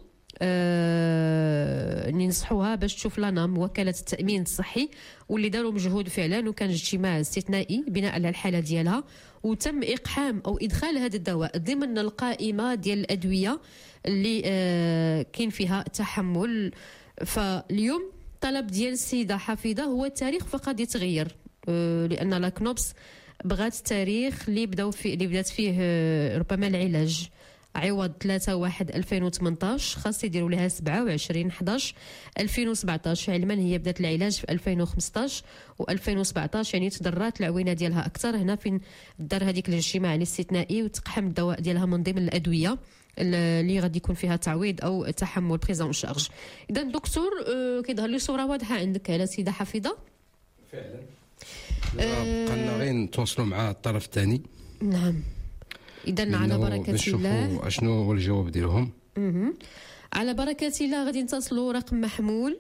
ننصحوها باش تشوف لانام وكالة التأمين الصحي، واللي داروا مجهود فعلا، وكان اجتماع استثنائي بناء على الحالة ديالها، وتم إقحام أو إدخال هذا الدواء ضمن القائمة ديال الأدوية اللي كاين فيها تحمل. فاليوم طلب ديال السيدة حفيظة هو التاريخ فقط يتغير، لأن لاكنوبس بغات التاريخ اللي بدات فيه ربما العلاج. عوض 3/1/2018 خاص يديروا لها 27/11/2017. علما هي بدات العلاج في 2015 و2017، يعني تضررت العوينه ديالها اكثر. هنا فين دار هذيك الاجتماع الاستثنائي وتقحم الدواء ديالها من ضمن الادويه اللي غادي يكون فيها تعويض او تحمل بريزون شارج. اذا دكتور كيظهر لي صوره واضحه عندك على سيده حفيظه. فعلا بقينا غير نتواصلوا مع الطرف الثاني. نعم، إذن على بركة الله نشوفوا اشنو هو الجواب ديالهم. على بركة الله غادي نتصلوا رقم محمول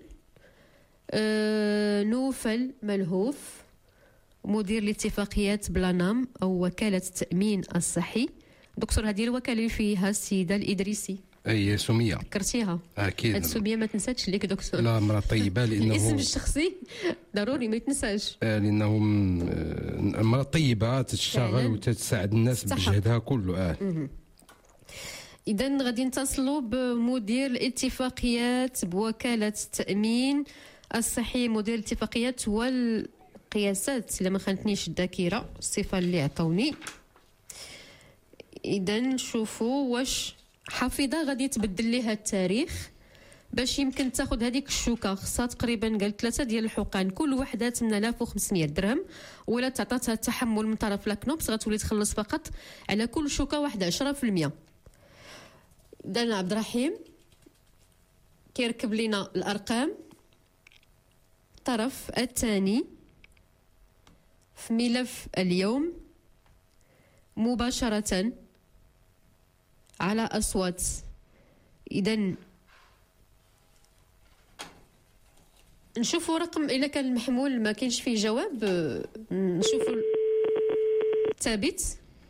نوفل ملهوف، مدير الاتفاقيات بلانام أو وكالة التأمين الصحي. دكتور، هذه الوكالة اللي فيها السيدة الإدريسي، أي سمية ذكرتيها أكيد. هاد سمية ما تنساتش ليك دكتور. لا، مرة طيبة لأنه الاسم الشخصي ضروري ما يتنساش، لأنه مرة طيبة تشتغل وتساعد الناس بجهدها كله. إذن غادي نتصلوا بمدير الاتفاقيات بوكالة التأمين الصحي، مدير الاتفاقيات والقياسات إلا ما خانتنيش الذاكرة، الصفة اللي عطوني. إذن نشوفوا واش حفيظة غادي تبدل لها التاريخ باش يمكن تاخذ هذيك الشوكه خصها تقريبا قال 3 ديال الحقن كل وحده 8500 درهم، ولا تعطاتها التحمل من طرف لاكنوبس غتولي تخلص فقط على كل شوكه واحده 10%. دانا عبد الرحيم كيركب لنا الارقام الطرف الثاني في ملف اليوم مباشره على اصوات. اذا نشوفوا رقم اذا كان المحمول ما كاينش فيه جواب، نشوفوا ثابت.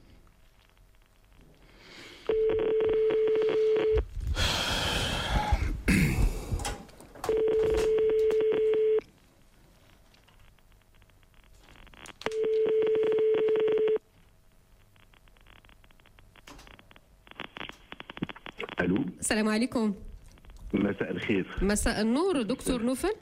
الو، السلام عليكم. مساء الخير. مساء النور. دكتور نوفل؟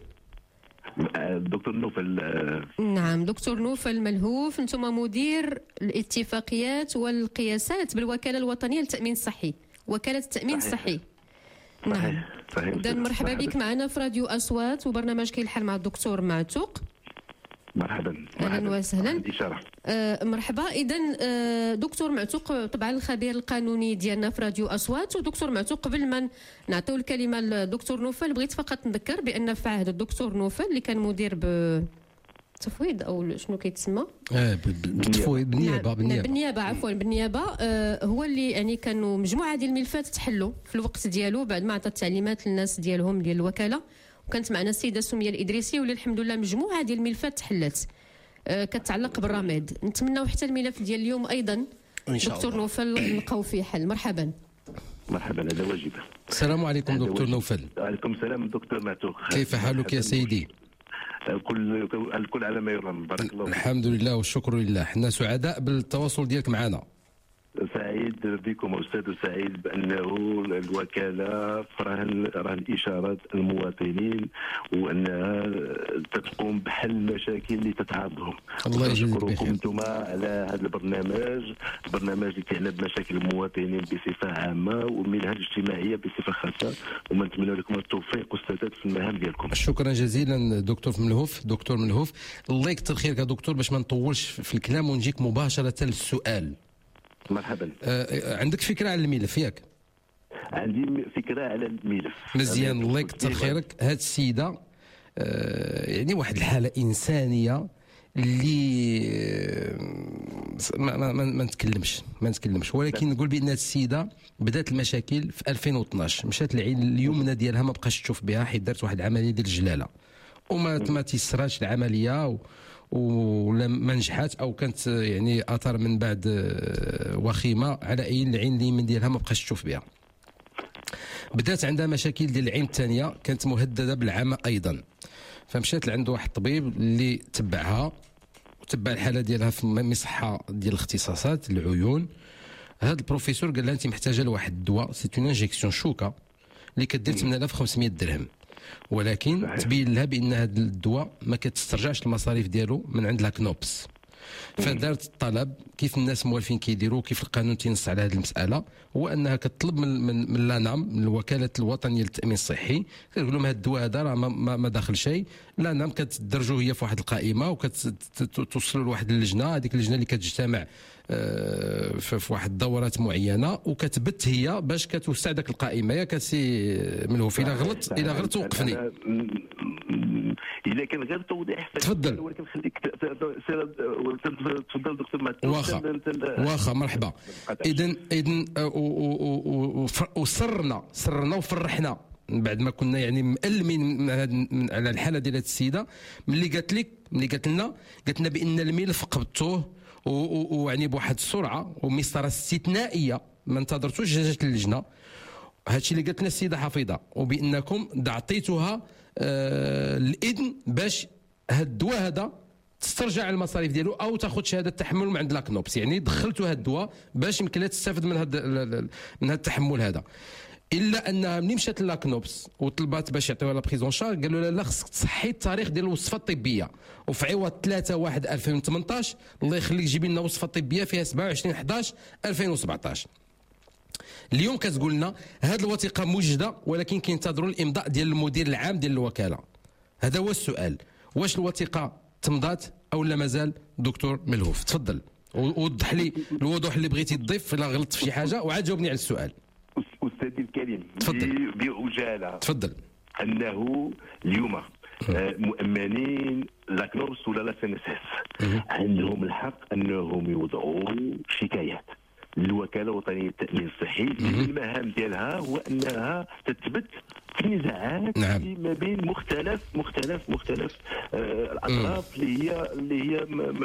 دكتور نوفل. نعم دكتور نوفل ملهوف، انتم مدير الاتفاقيات والقياسات بالوكاله الوطنيه للتامين الصحي، وكاله التامين الصحي. نعم صحيح. اذا مرحبا بك معنا في راديو اصوات وبرنامج كاين الحل مع الدكتور معتوق. مرحبا. اهلا وسهلا. عندي شرف. مرحبا. اذا دكتور معتوق طبعا الخبير القانوني ديالنا في راديو اصوات. ودكتور معتوق قبل ما نعطيو الكلمه للدكتور نوفل بغيت فقط نذكر بان في عهد الدكتور نوفل اللي كان مدير بالتفويض او شنو كيتسمى بالتفويض بالنيابه عفوا بالنيابه، هو اللي يعني كانوا مجموعه ديال الملفات تحلوا في الوقت ديالو بعد ما عطى التعليمات للناس ديالهم ديال الوكاله. وكانت معنا السيده سميه الادريسي واللي الحمد لله مجموعه ديال الملفات تحلت كتعلق بالرماد. نتمناو حتى الملف ديال اليوم ايضا إن شاء دكتور الله. نوفل نلقاو فيه حل. مرحبا. مرحبا، هذا واجب. السلام عليكم دكتور نوفل. وعليكم السلام دكتور معتوق. كيف حالك يا سيدي؟ الكل على ما يرام. بارك الله. الحمد لله والشكر لله، حنا سعداء بالتواصل ديالك معنا. سعيد بكم أستاذ، سعيد بأنه الوكالة رهن إشارات المواطنين وأنها تقوم بحل المشاكل اللي تتعرضهم. الله يجزيك بخير. نشكركم أنتم على هذا البرنامج اللي كيعنى بمشاكل المواطنين بصفة عامة والمنهج الاجتماعية بصفة خاصة، ونتمنى لكم التوفيق أستاذات في المهام ديالكم. شكرا جزيلا دكتور ملهوف. الله يكثر خيرك يا دكتور. باش ما نطولش في الكلام ونجيك مباشرة للسؤال. مرحبا. عندك فكرة على الملف ياك؟ عندي فكرة على الملف. مزيان، الله يكثر خيرك. هاد السيدة يعني واحد الحالة إنسانية اللي ما نتكلمش ولكن نقول بأن هاد السيدة بدات المشاكل في 2012. مشات العين اليمنى ديالها ما بقاش تشوف بها حيت دارت واحد العملية ديال الجلالة وما تيسراتش العملية وما نجحات او كانت يعني اثار من بعد وخيمه على العين اليمين ديالها ما بقاش تشوف بها. بدات عندها مشاكل ديال العين الثانيه كانت مهدده بالعمى ايضا، فمشات لعند واحد الطبيب اللي تبعها وتبع الحاله ديالها في مصحه ديال الاختصاصات العيون. هذا البروفيسور قال لها انت محتاجه لواحد الدواء سي اون انجيكسيون شوكه اللي كدير 8500 درهم، ولكن تبين لها بان هذا الدواء ما كتسترجعش المصاريف ديالو من عند لاكنوبس. فدارت الطلب كيف الناس موالفين كيديروا، كيف القانون تينص على هذه المساله، هو انها كتطلب من لانام من الوكاله الوطنيه للتامين الصحي، كتقول لهم هذا الدواء هذا راه ما داخل شيء. لانام كتدرجوا هي في واحد القائمه وكتوصلوا لواحد اللجنه، هذيك اللجنه اللي كتجتمع في واحد الدورات معينه وكتبت هي باش كتوسع ذاك القائمه. يا كسي ملهوف الا غلط وقفني. اذا كان غير توضيح تفضل، ولكن خليك تفضل دكتور واخا مرحبا. اذا وسرنا وفرحنا بعد ما كنا يعني مألمين على الحاله ديال هذه السيده. ملي قالت لنا بان الملف قبضتوه ويعني بواحد السرعه ومسطره استثنائيه ما انتظرتوش جات اللجنه. هادشي اللي قالت لنا السيده حفيظه، وبانكم عطيتوها الاذن باش هاد الدواء هذا تسترجع المصاريف ديالو او تاخذ شهاده تحمل من عند لاكنوبس. يعني دخلتوا هاد الدواء باش يمكن لها تستافد من هذا التحمل هذا. الا انها ملي مشات لاكنوبس وطلبات باش يعطيوها لا بريزون شارج قالوا لها لا خصك تصحي التاريخ ديال الوصفه الطبيه، وفي عوض 3/1/2018 الله يخليك جيبي لنا وصفه طبيه فيها 27/11/2017. اليوم كتقول لنا هذه الوثيقه موجده ولكن كينتظروا الامضاء ديال المدير العام ديال الوكاله. هذا هو السؤال، واش الوثيقه تمضات او لا مازال؟ دكتور ملهوف تفضل ووضح لي الوضوح اللي بغيتي تضيف الا غلطت في شي حاجه، وعاد جاوبني على السؤال. استاذي الكريم، تفضل بعجاله. تفضل. انه اليوم مؤمنين لاكنوبس ولا لا سنسس عندهم الحق انهم يوضعوا شكايات للوكاله الوطنيه للتامين الصحي. من المهام ديالها هو انها تثبت في النزاعات ما بين مختلف الاطراف اللي هي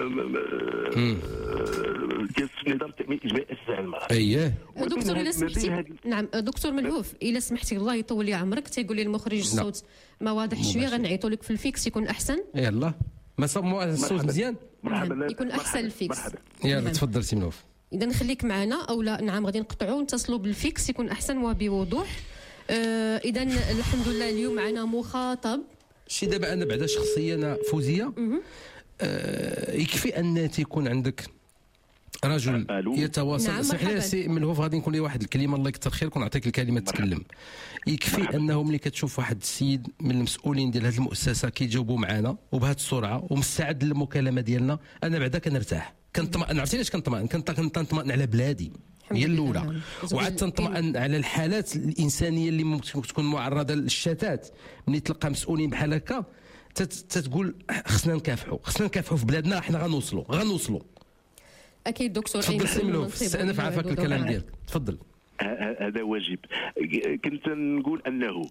ديال نظام التامين الاجباري الاساسي على المراه. اييه دكتور الا سمحتي. نعم دكتور ملهوف الا سمحتي الله يطول لي عمرك، تيقول لي المخرج الصوت ما واضح شويه، غنعيطوا لك في الفيكس يكون احسن. يلا ما صاب الصوت مزيان يكون احسن الفيكس. يلا تفضل سي ملهوف. اذا نخليك معنا او لا؟ نعم غادي نقطعوا ونتصلوا بالفيكس يكون احسن وبوضوح. اذا الحمد لله اليوم معنا مخاطب. شي دابا انا بعدا شخصيا انا فوزيه يكفي ان تيكون عندك رجل يتواصل. نعم اسمح لي سي ملهوف غادي نقول لي واحد الكلمه الله يكثر خيرك ونعطيك الكلمه تتكلم. يكفي انه ملي كتشوف واحد السيد من المسؤولين ديال هذه المؤسسه كيجاوبوا معنا وبهذه السرعه ومستعد للمكالمه ديالنا، انا بعدا كنرتاح كنطمئن. عرفتي علاش كنطمئن؟ كنطمئن على بلادي هي الاولى، وعاد تنطمئن على الحالات الانسانيه اللي ممكن تكون معرضه للشتات. ملي تلقى مسؤولين بحال هكا تتقول خصنا نكافحوا في بلادنا، حنا غنوصلوا. اكيد دكتور. تفضل سي ملهوف، استأنف عافاك الكلام ديالك، تفضل. هذا واجب. كنت نقول انه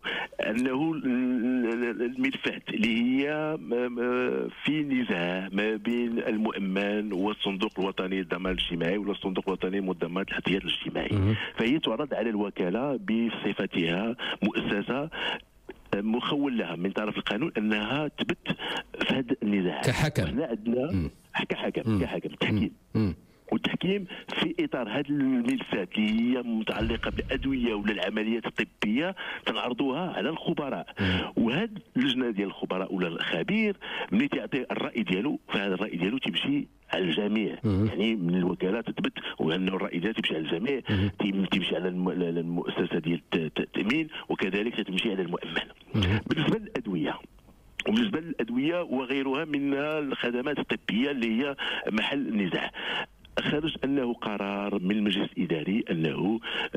الملفات اللي هي في نزاع ما بين المؤمن والصندوق الوطني للضمان الاجتماعي ولا الصندوق الوطني لمنظمات الاحتياط الاجتماعي، فهي تعرض على الوكاله بصفتها مؤسسه مخول لها من طرف القانون انها تبت في هذا النزاع كحكم. احنا عندنا كحكم تحكيم، والتحكيم في اطار هذه الملفات اللي هي متعلقه بالادويه ولا العمليات الطبيه تنعرضوها على الخبراء. وهذه اللجنه ديال الخبراء ولا الخبير ملي تعطي الراي ديالو، فهذا الراي ديالو تمشي على الجميع. يعني من الوكاله تثبت وانه الراي ديالها تمشي على الجميع، تمشي على المؤسسه ديال التامين وكذلك تمشي على المؤمن. بالنسبه للادويه وغيرها من الخدمات الطبيه اللي هي محل النزاع، خرج انه قرار من المجلس الاداري انه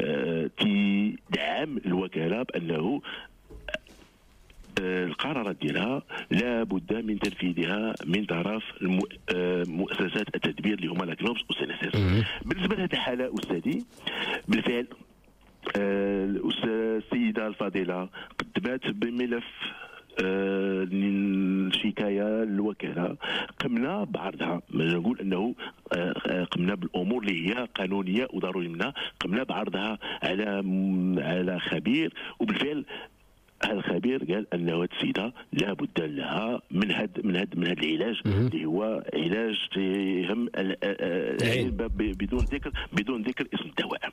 تدعم الوكاله بانه القرارات ديالها لا بد من تنفيذها من طرف مؤسسات التدبير اللي هما لاكنوبس وسنسس. بالنسبه لهذه الحاله استاذي، بالفعل السيده الفاضله قدمت بملف الشكايه للوكاله، قمنا بعرضها. نقول انه قمنا بالامور اللي هي قانونيه وضروري منها، قمنا بعرضها على خبير، وبالفعل هذا الخبير قال انه هذه السيده لا بد لها من هذا العلاج اللي هو علاج يهم بدون ذكر اسم الدواء.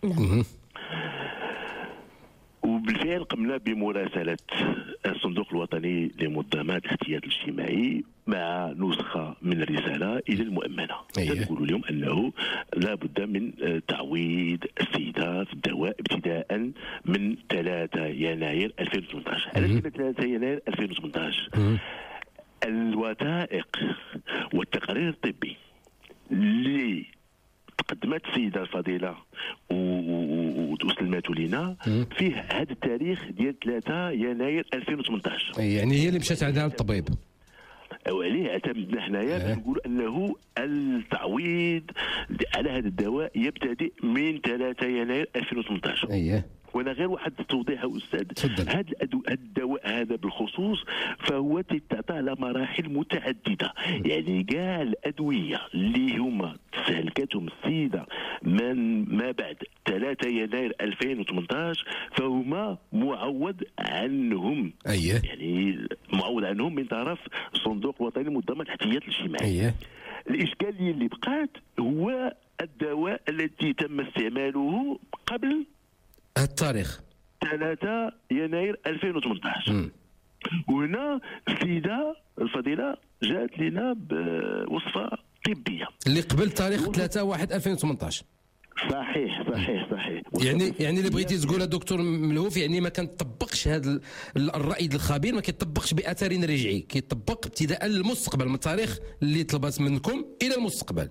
وبالفعل قمنا بمراسله الصندوق الوطني لمنظمات الاحتياط الاجتماعي مع نسخه من الرساله الى المؤمنه. نقول لهم انه لا بد من تعويض السيده في الدواء ابتداء من 3 يناير 2018. على 3 يناير 2018 الوثائق والتقارير الطبي اللي قدمت السيده الفضيله وسلماتوا لنا فيه هذا التاريخ ديال 3 يناير 2018. يعني هي اللي مشات عندها الطبيب وعليه اعتمدنا حنايا نقول انه التعويض على هذا الدواء يبتدئ من 3 يناير 2018. وانا غير واحد التوضيح استاذ، هذا الدواء هذا بالخصوص فهو تتعطى على مراحل متعدده. يعني كاع الادويه اللي هما تستهلكتهم السيده من ما بعد 3 يناير 2018 فهما معوض عنهم. يعني معوض عنهم من طرف الصندوق الوطني لمنظمات الاحتياط الاجتماعي. الاشكاليه اللي بقات هو الدواء الذي تم استعماله قبل التاريخ 3 يناير 2018. وهنا السيده الفضيله جات لنا بوصفه طبيه اللي قبل تاريخ 3/1/2018. صحيح. يعني اللي بغيتي تقول دكتور ملهوف، يعني ما كنطبقش هذا الراي الخبير، ما كيطبقش باثر رجعي، كيطبق ابتداء للمستقبل من التاريخ اللي طلبت منكم الى المستقبل.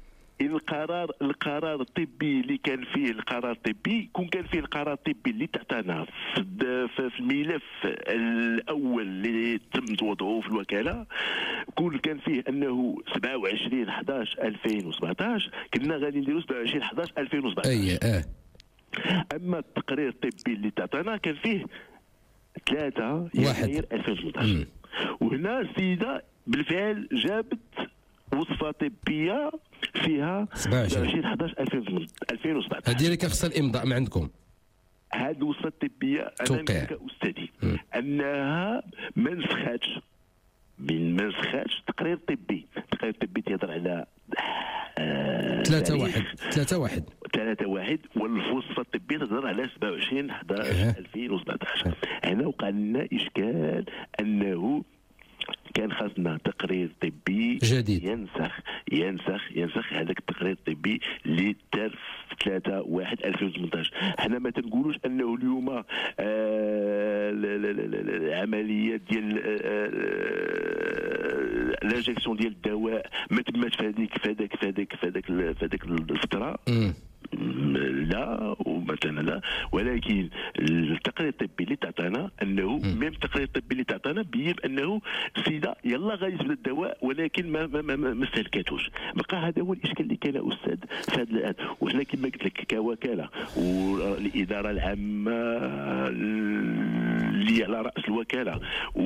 القرار الطبي اللي كان فيه القرار الطبي، كان فيه القرار الطبي اللي تعطانا في الملف الاول اللي تم وضعه في الوكاله، كان فيه انه 27/11/2017 كنا غادي نديروا 27/11/2017. اما التقرير الطبي اللي تعطانا كان فيه 3 يناير 2018. وهنا السيده بالفعل جابت وصفه طبيه فيها 27/11/2017. هذه اللي كنخصها الامضاء من عندكم. هذه الوصفه الطبيه انا كاستاذي انها ما نسختش تقرير طبي. التقرير الطبي تيهضر على 3/1 والوصفه الطبيه تهضر على 27/11/2017. هنا وقع لنا اشكال انه كان خاصنا تقرير طبي جديد ينسخ هذاك التقرير الطبي اللي دار في 3/1/2018. حنا ما تنقولوش انه اليوم العمليات ديال لاجيكسيون ديال الدواء ما تماتش في هذيك الفتره. لا ومثلا لا، ولكن التقرير الطبي اللي تعطانا انه ميم التقرير الطبي اللي تعطانا بين انه السيده يلا غادي تبدا الدواء ولكن ما استهلكاتوش. بقى هذا هو الاشكال اللي كان استاذ في هذا الان. وحنا كما قلت لك كوكاله والاداره العامه اللي على راس الوكاله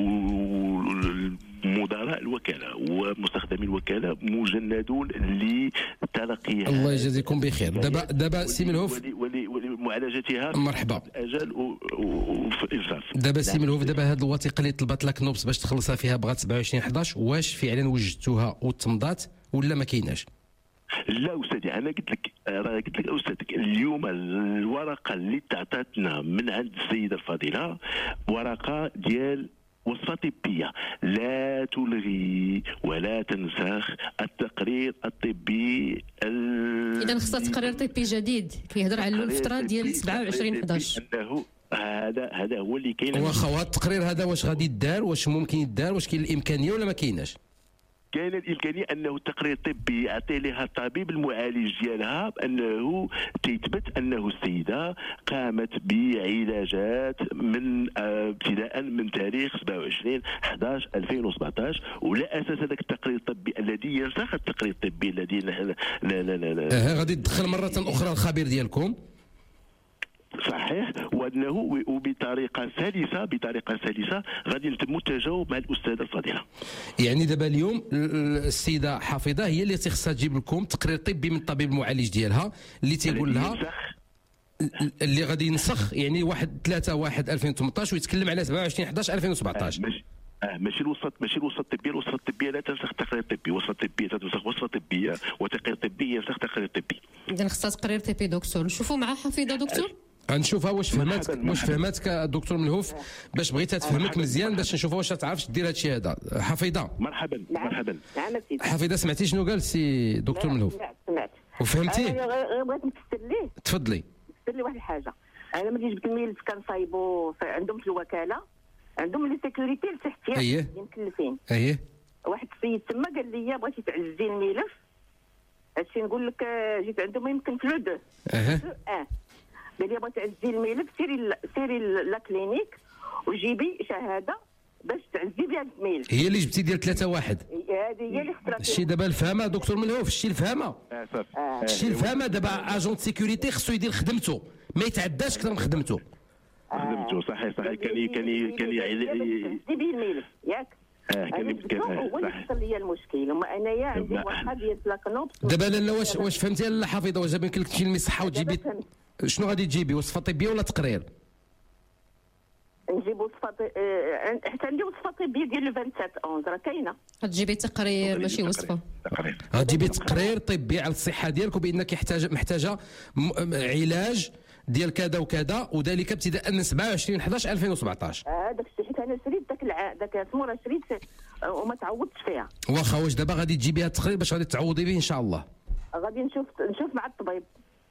ومدراء الوكاله ومستخدمي الوكاله مجندون لتلقي الله يجازيكم بخير. دابا سي ملهوف ولمعالجتها مرحبا اجل وانصاف. دابا سي ملهوف، دابا هذه الوثيقه اللي طلبت لك نوبس باش تخلصها فيها بغات 27/11، واش فعلا وجدتوها وتمضات ولا ما كايناش؟ لا استاذي، انا قلت لك استاذك اليوم الورقه اللي تعطاتنا من عند السيده الفاضله ورقه ديال وصفة طبية لا تلغي ولا تنسخ التقرير الطبي. إذا خصها تقرير طبي جديد كيهضر على الفترة ديال 27/11. أنه هذا هو اللي كاين. واخا هذا التقرير هذا واش غادي يدار، واش ممكن يدار، واش كاين الإمكانية ولا ما كايناش؟ كاين الامكانيه انه التقرير الطبي يعطي لها الطبيب المعالج ديالها بانه تيثبت انه السيده قامت بعلاجات من ابتداء من تاريخ 27/11/2017 ولا اساس هذاك التقرير الطبي الذي ينسخ التقرير الطبي الذي لا غادي تدخل مره اخرى الخبير ديالكم. صحيح، وانه وبطريقه سلسه غادي نتموا التجاوب مع الاستاذه الفاضله. يعني دابا اليوم السيده حافظه هي اللي خصها تجيب لكم تقرير طبي من الطبيب المعالج ديالها اللي تيقول لها اللي غادي ينسخ يعني 3/1/2018 ويتكلم على 27/11/2017. ماشي الوصفه الطبيه لا تنسخ التقرير الطبي، وصفه طبيه تنسخ وصفه طبيه وتقرير طبي ينسخ تقرير طبي. اذا خصها تقرير طبي. دكتور نشوفوا مع حفيظه دكتور غنشوفها واش فهماتك الدكتور ملهوف باش بغيتها تفهمك مزيان باش نشوفوا واش تعرفش دير هادشي هذا. حفيظه مرحبا. حفيظه سمعتي شنو قال سي دكتور ملهوف؟ سمعت وفهمتيه؟ غير بغيت نفسر ليه. تفضلي. نفسر لي واحد الحاجه. انا ملي جبت الميلف كنصايبو عندهم في الوكاله عندهم لي سيكوريتي لتحتيه مكلفين. واحد السيد تما قال لي بغيتي تعزي الملف هادشي نقول لك جيت عندهم يمكن في لو 2 قال لي بغيت تعزي الملف سيري لا كلينيك وجيبي شهاده باش تعزي بها الملف. هي اللي جبتي ديال 3/1. هذه هي اللي خطرت. الشيء دابا الفهمه دكتور ملهوف، الشيء الفهمه دابا اجون سيكوريتي خصو يدير خدمته ما يتعداش اكثر من خدمته. صحيح كان تعزي به الملف ياك. هو اللي حصل لي المشكل. وما انايا عندي واحد ديال لاكنوبس. دابا لالا واش فهمتي الحافظه؟ واش يمكن لك تمشي للمصحه وتجيبي شنو غادي تجيبي؟ وصفه طبيه ولا تقرير؟ نجيب وصفه حتى عندي وصفه طبيه ديال 27/11 راه كاينه. غتجيبي تقرير ماشي وصفه. غتجيبي تقرير طبي على الصحه ديالك وبانك محتاجه علاج ديال كذا وكذا وذلك ابتداء من 27/11/2017. داك الشيء حيت انا شريت داك اسمو راه شريت وما تعوضتش فيها. واخا واش دابا غادي تجيبيها التقرير باش غادي تعوضي به ان شاء الله؟ غادي نشوف مع الطبيب.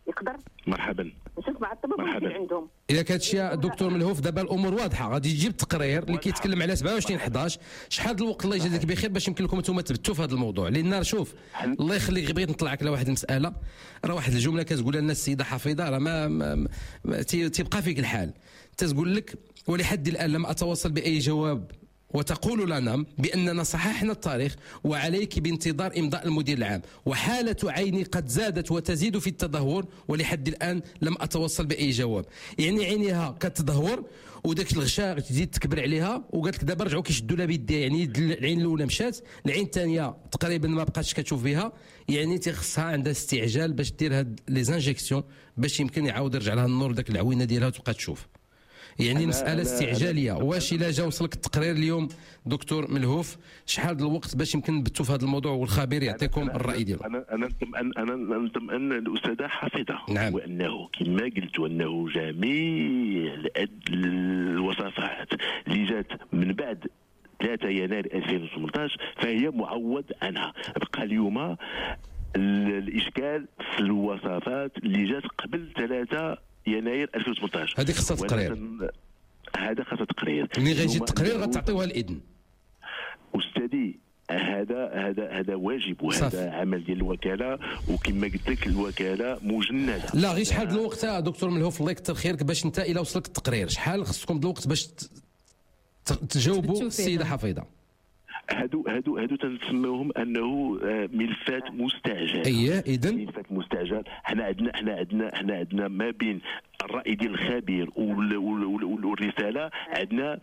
يقدر. مرحبا. نشوف مع الطبيب ونمشي عندهم. اذا كانت شي دكتور ملهوف دابا الامور واضحه، غادي تجيب تقرير اللي كيتكلم على 27/11. شحال الوقت الله يجازيك بخير باش يمكن لكم انتم تبتوا في هذا الموضوع؟ لان شوف الله يخليك بغيت نطلعك على واحد المساله، راه واحد الجمله كتقول لنا السيده حفيظه راه ما تيبقى فيك الحال، تقول لك ولحد الان لم اتوصل باي جواب وتقول لنا بأننا صححنا التاريخ وعليك بانتظار إمضاء المدير العام، وحالة عيني قد زادت وتزيد في التدهور ولحد الآن لم أتوصل بأي جواب. يعني عينيها كتدهور وداك الغشاء تزيد تكبر عليها، وقالت لك دابا رجعوا كيشدوا لها بيديها، يعني العين الاولى مشات، العين الثانيه تقريبا ما بقاتش كتشوف بها، يعني تيخصها عندها استعجال باش دير هاد لي زانجيكسيون باش يمكن يعاود يرجع لها النور داك العوينه ديالها وتبقى تشوف. يعني مسألة استعجالية. واش إلا جا وصلك التقرير اليوم دكتور ملهوف شحال الوقت باش يمكن نبتوا في هذا الموضوع والخبير يعطيكم الرأي ديالو؟ أنا نطمئن الأستاذة حفيظة. نعم. وأنه كما قلت أنه جميع الوصفات اللي جات من بعد 3 يناير 2018 فهي معوض عنها. بقى اليوم الإشكال في الوصفات اللي جات قبل 3 يناير 2018. هذه خاصها تقرير. هذا خاصها تقرير. ملي غيجي التقرير غتعطيوها الإذن. أستاذي هذا واجب وهذا عمل ديال الوكاله، وكما قلت لك الوكاله مجنده. لا غير شحال الوقت دكتور ملهوف الله يكثر خيرك باش انت الى وصلك التقرير شحال خصكم الوقت باش تجاوبوا السيده حفيظه؟ هادو تنسموهم انه ملفات مستعجله. اذا ملفات مستعجل. حنا عندنا ما بين الراي ديال الخبير والرساله عندنا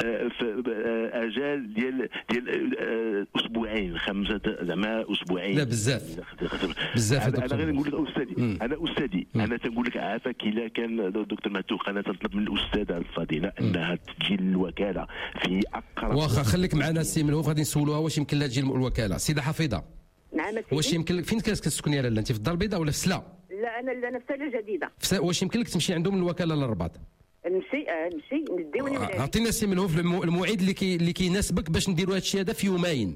اجال ديال اسبوعين 5 زعما اسبوعين. لا بزاف انا غير نقول لك استاذي انا تنقول لك عافاك الا كان الدكتور معتوق انا تنطلب من الاستاذه الفضيله انها تجي للوكاله في اقرب. واخا خليك معنا السي ملهوف غادي نسولوها واش يمكن لها تجي الوكاله. سيده حفيظه نعم واش يمكن لك فين كتسكني يا لاله؟ انت في الدار البيضاء ولا في سلا؟ لا انا في سلا جديده. واش يمكن لك تمشي عندهم الوكاله للرباط؟ نمشي نديوني. عطينا السي ملهوف الموعد اللي كيناسبك باش نديروا هذا الشيء هذا في يومين.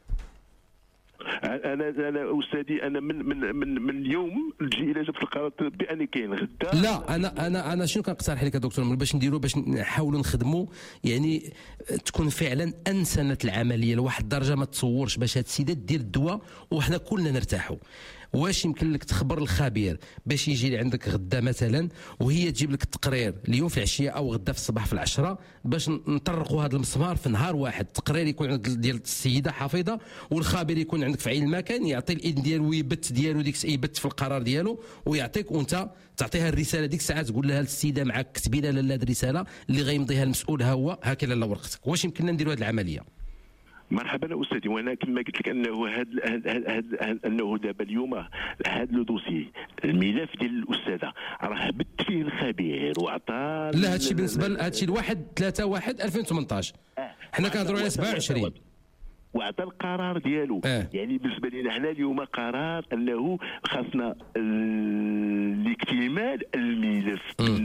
انا استاذي انا من اليوم نجي الى جبت القرار باني كاين غدا. لا انا شنو كنقترح لك يا دكتور باش نديروا باش نحاولوا نخدموا يعني تكون فعلا انسنت العمليه لواحد الدرجه ما تصورش باش هاد السيده دير الدواء وحنا كلنا نرتاحوا. واش يمكن لك تخبر الخبير باش يجي عندك غدا مثلا وهي تجيب لك التقرير اليوم في العشيه او غدا في الصباح في 10 باش نطرقوا هذا المسمار في نهار واحد. التقرير يكون عند ديال السيده حفيظه والخبير يكون عندك في عين المكان يعطي الاذن ديالو ويبت ديالو ديك يبت في القرار ديالو ويعطيك وانت تعطيها الرساله ديك الساعه تقول لها السيده معك كتبي لها لاله هذه الرساله اللي غيمضيها المسؤول ها هو هاك لاله ورقتك. واش يمكننا نديروا هذه العمليه؟ مرحبا استاذي. وانا كما قلت لك انه انه دابا اليوم هذا لو دوسي الملف ديال الاستاذه راه بت فيه الخبير وعطى. لا هادشي بالنسبه لهادشي لواحد 3/1/2018 حنا كنهضروا على 27 وعطى القرار ديالو. يعني بالنسبه لنا حنا اليوم قرار انه خاصنا لاكتمال الملف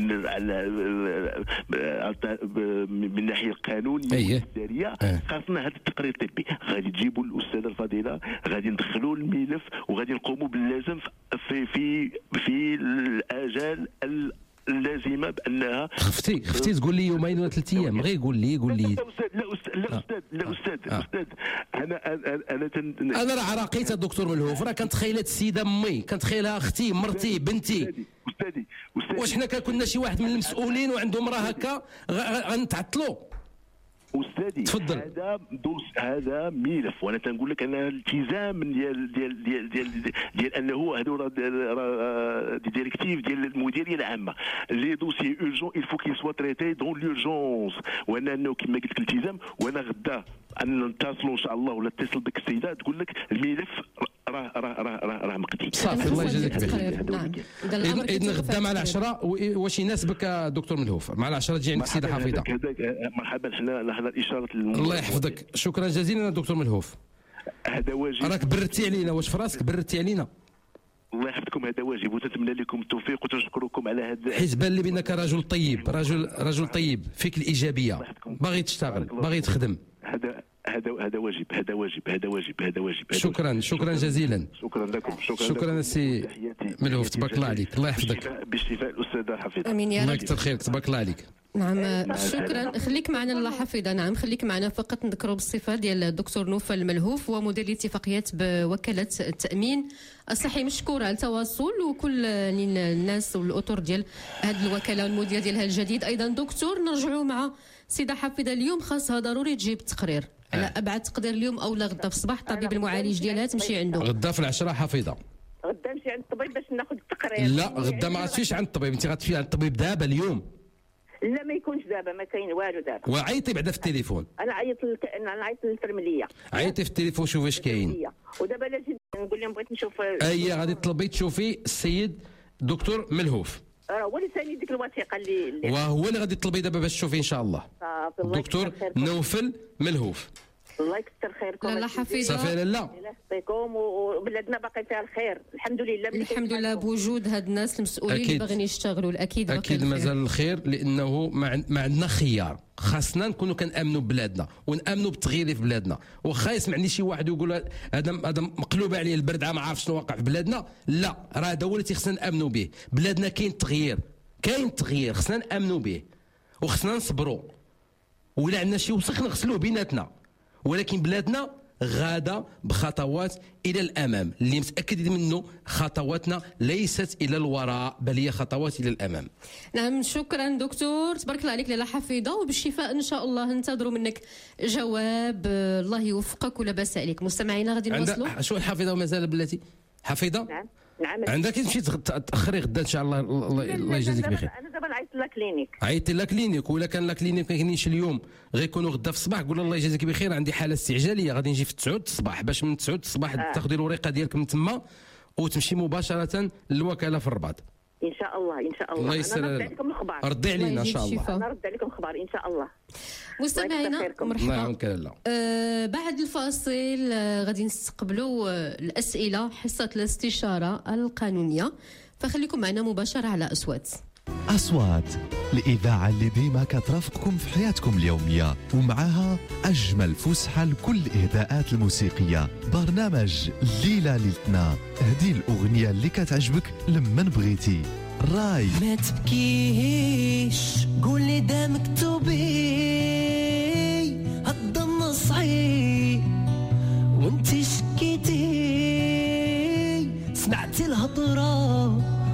من الناحيه القانونيه والاداريه. خاصنا هذا التقرير الطبي. غادي تجيبوا الاستاذه الفضيله غادي ندخلوا الملف وغادي نقوموا باللازم في الاجال اللازمه بانها. خفتي تقول لي يومين ولا 3 ايام غير قول لي. لا استاذ انا راه عراقيت الدكتور ملهوف راه كنتخيلات السيده امي كنتخيلها اختي مرتي بنتي. استاذي واش حنا كنا شي واحد من المسؤولين وعندهم راه هكا غنتعطلوا؟ استاذي تفضل. هذا ملف وانا تنقول لك انا التزام ديال انه هادو راه ديريكتيف ديال المديريه العامه لي دوسي اورجون il faut qu'il soit traité dans l'urgence. وانا انه كما قلت لك التزام. وانا غدا نتصلوا ان شاء الله ولا اتصل بك السيده تقول لك الملف راه مقدي. صافي الله يجازيك بخير. اذن غدا مع 10 واش يناسبك دكتور ملهوف مع 10 تجي عندك السيده حفيظه؟ مرحبا. حنا الاشاره الله يحفظك. شكرا جزيلا دكتور ملهوف. هذا واجب. راك بردتي علينا. واش في راسك بردتي علينا؟ الله يحفظكم. هذا واجب ونتمنى لكم التوفيق وتشكركم على هذا. حيت بان لي بانك رجل طيب رجل طيب فيك الايجابيه باغي تشتغل باغي تخدم. هذا واجب. شكرا جزيلا. شكرا لكم. شكرا سي ملهوف، تبارك الله عليك، الله يحفظك. بالشفاء الاستاذه حفيظه. امين يا رب. الله يكثر خيرك، تبارك الله عليك. نعم شكرا، خليك معنا الله حفظه. نعم خليك معنا، فقط نذكروا بالصفه ديال الدكتور نوفل ملهوف، ومدير الاتفاقيات بوكاله التامين الصحي. مشكوره على التواصل، وكل الناس والاطر ديال هذه الوكاله والمدير ديالها الجديد. ايضا دكتور، نرجعوا مع سيده حفيظه. اليوم خاصها ضروري تجيب التقرير على ابعد تقدير اليوم او لا غدا في الصباح. الطبيب المعالج ديالها تمشي عنده غدا في 10 حفيظه. غدا نمشي عند الطبيب باش ناخذ التقرير. لا غدا ما غتمشيش عند الطبيب، انت غتمشي عند الطبيب دابا اليوم. لا ما يكونش دابا، ما كاين والو دابا. وعيطي بعدا في التليفون. انا عيطت للترمليه. عيطي في التليفون شوف واش كاين. ودابا لا جيت نقول لهم بغيت نشوف. غادي تطلبي تشوفي السيد دكتور ملهوف. راه هو اللي ثاني ديك الوثيقه اللي وهو اللي غادي تطلبي دابا باش تشوفي ان شاء الله. الدكتور نوفل ملهوف. الله يكثر خيركم. لا حفيظه. صافي لاله. الله يحفظكم، وبلادنا باقي فيها الخير الحمد لله. الحمد لله بوجود هاد الناس المسؤولين اللي باغيين يشتغلوا. اكيد مازال الخير، لانه ما عندنا خيار. خاصنا نكونوا كنامنوا ببلادنا ونامنوا بالتغيير في بلادنا. واخا يسمعني شي واحد ويقول هذا مقلوب عليه البرد، ما عارف شنو واقع في بلادنا، لا راه هذا هو اللي خصنا نامنوا به. بلادنا كاين التغيير، خصنا نامنوا به وخصنا نصبروا. ولا عندنا شي وسخ نغسلوه بيناتنا، ولكن بلادنا غاده بخطوات الى الامام، اللي متاكد منه خطواتنا ليست الى الوراء بل هي خطوات الى الامام. نعم شكرا دكتور، تبارك الله عليك لاله حفيظه، وبالشفاء ان شاء الله. ننتظروا منك جواب، الله يوفقك ولا باس عليك. مستمعينا غادي نواصلوا. شو الحفيظه ومازال بلاتي حفيظه؟ نعم عندك تمشي تاخري غدا ان شاء الله. الله يجازيك بخير. انا دابا عيطت لا كلينيك. عيطتي لا كلينيك، ولا كان لا كلينيك ما كاينينش اليوم، غيكونوا غدا في الصباح. قول الله يجازيك بخير، عندي حاله استعجاليه غادي نجي في 9 الصباح، باش من 9 الصباح تاخذي الورقه ديالك من تما وتمشي مباشره للوكاله في الرباط. ان شاء الله الله يسر. انا نرد عليكم الخبر. ردي علينا ان شاء الله. انا نرد عليكم الخبر ان شاء الله. مستمعينا مرحبا. بعد الفاصل غادي نستقبلوا الاسئله، حصه الاستشاره القانونيه، فخليكم معنا مباشره على أصوات الإذاعة اللي ديما كترافقكم في حياتكم اليومية، ومعها أجمل فسحة لكل الإهداءات الموسيقية. برنامج ليلة ليلتنا، هدي الأغنية اللي كتعجبك لما بغيتي. راي ما تبكيش، قولي دا مكتوبي، هالضم صعيب وانتي شكيتي، سمعتي الهضرة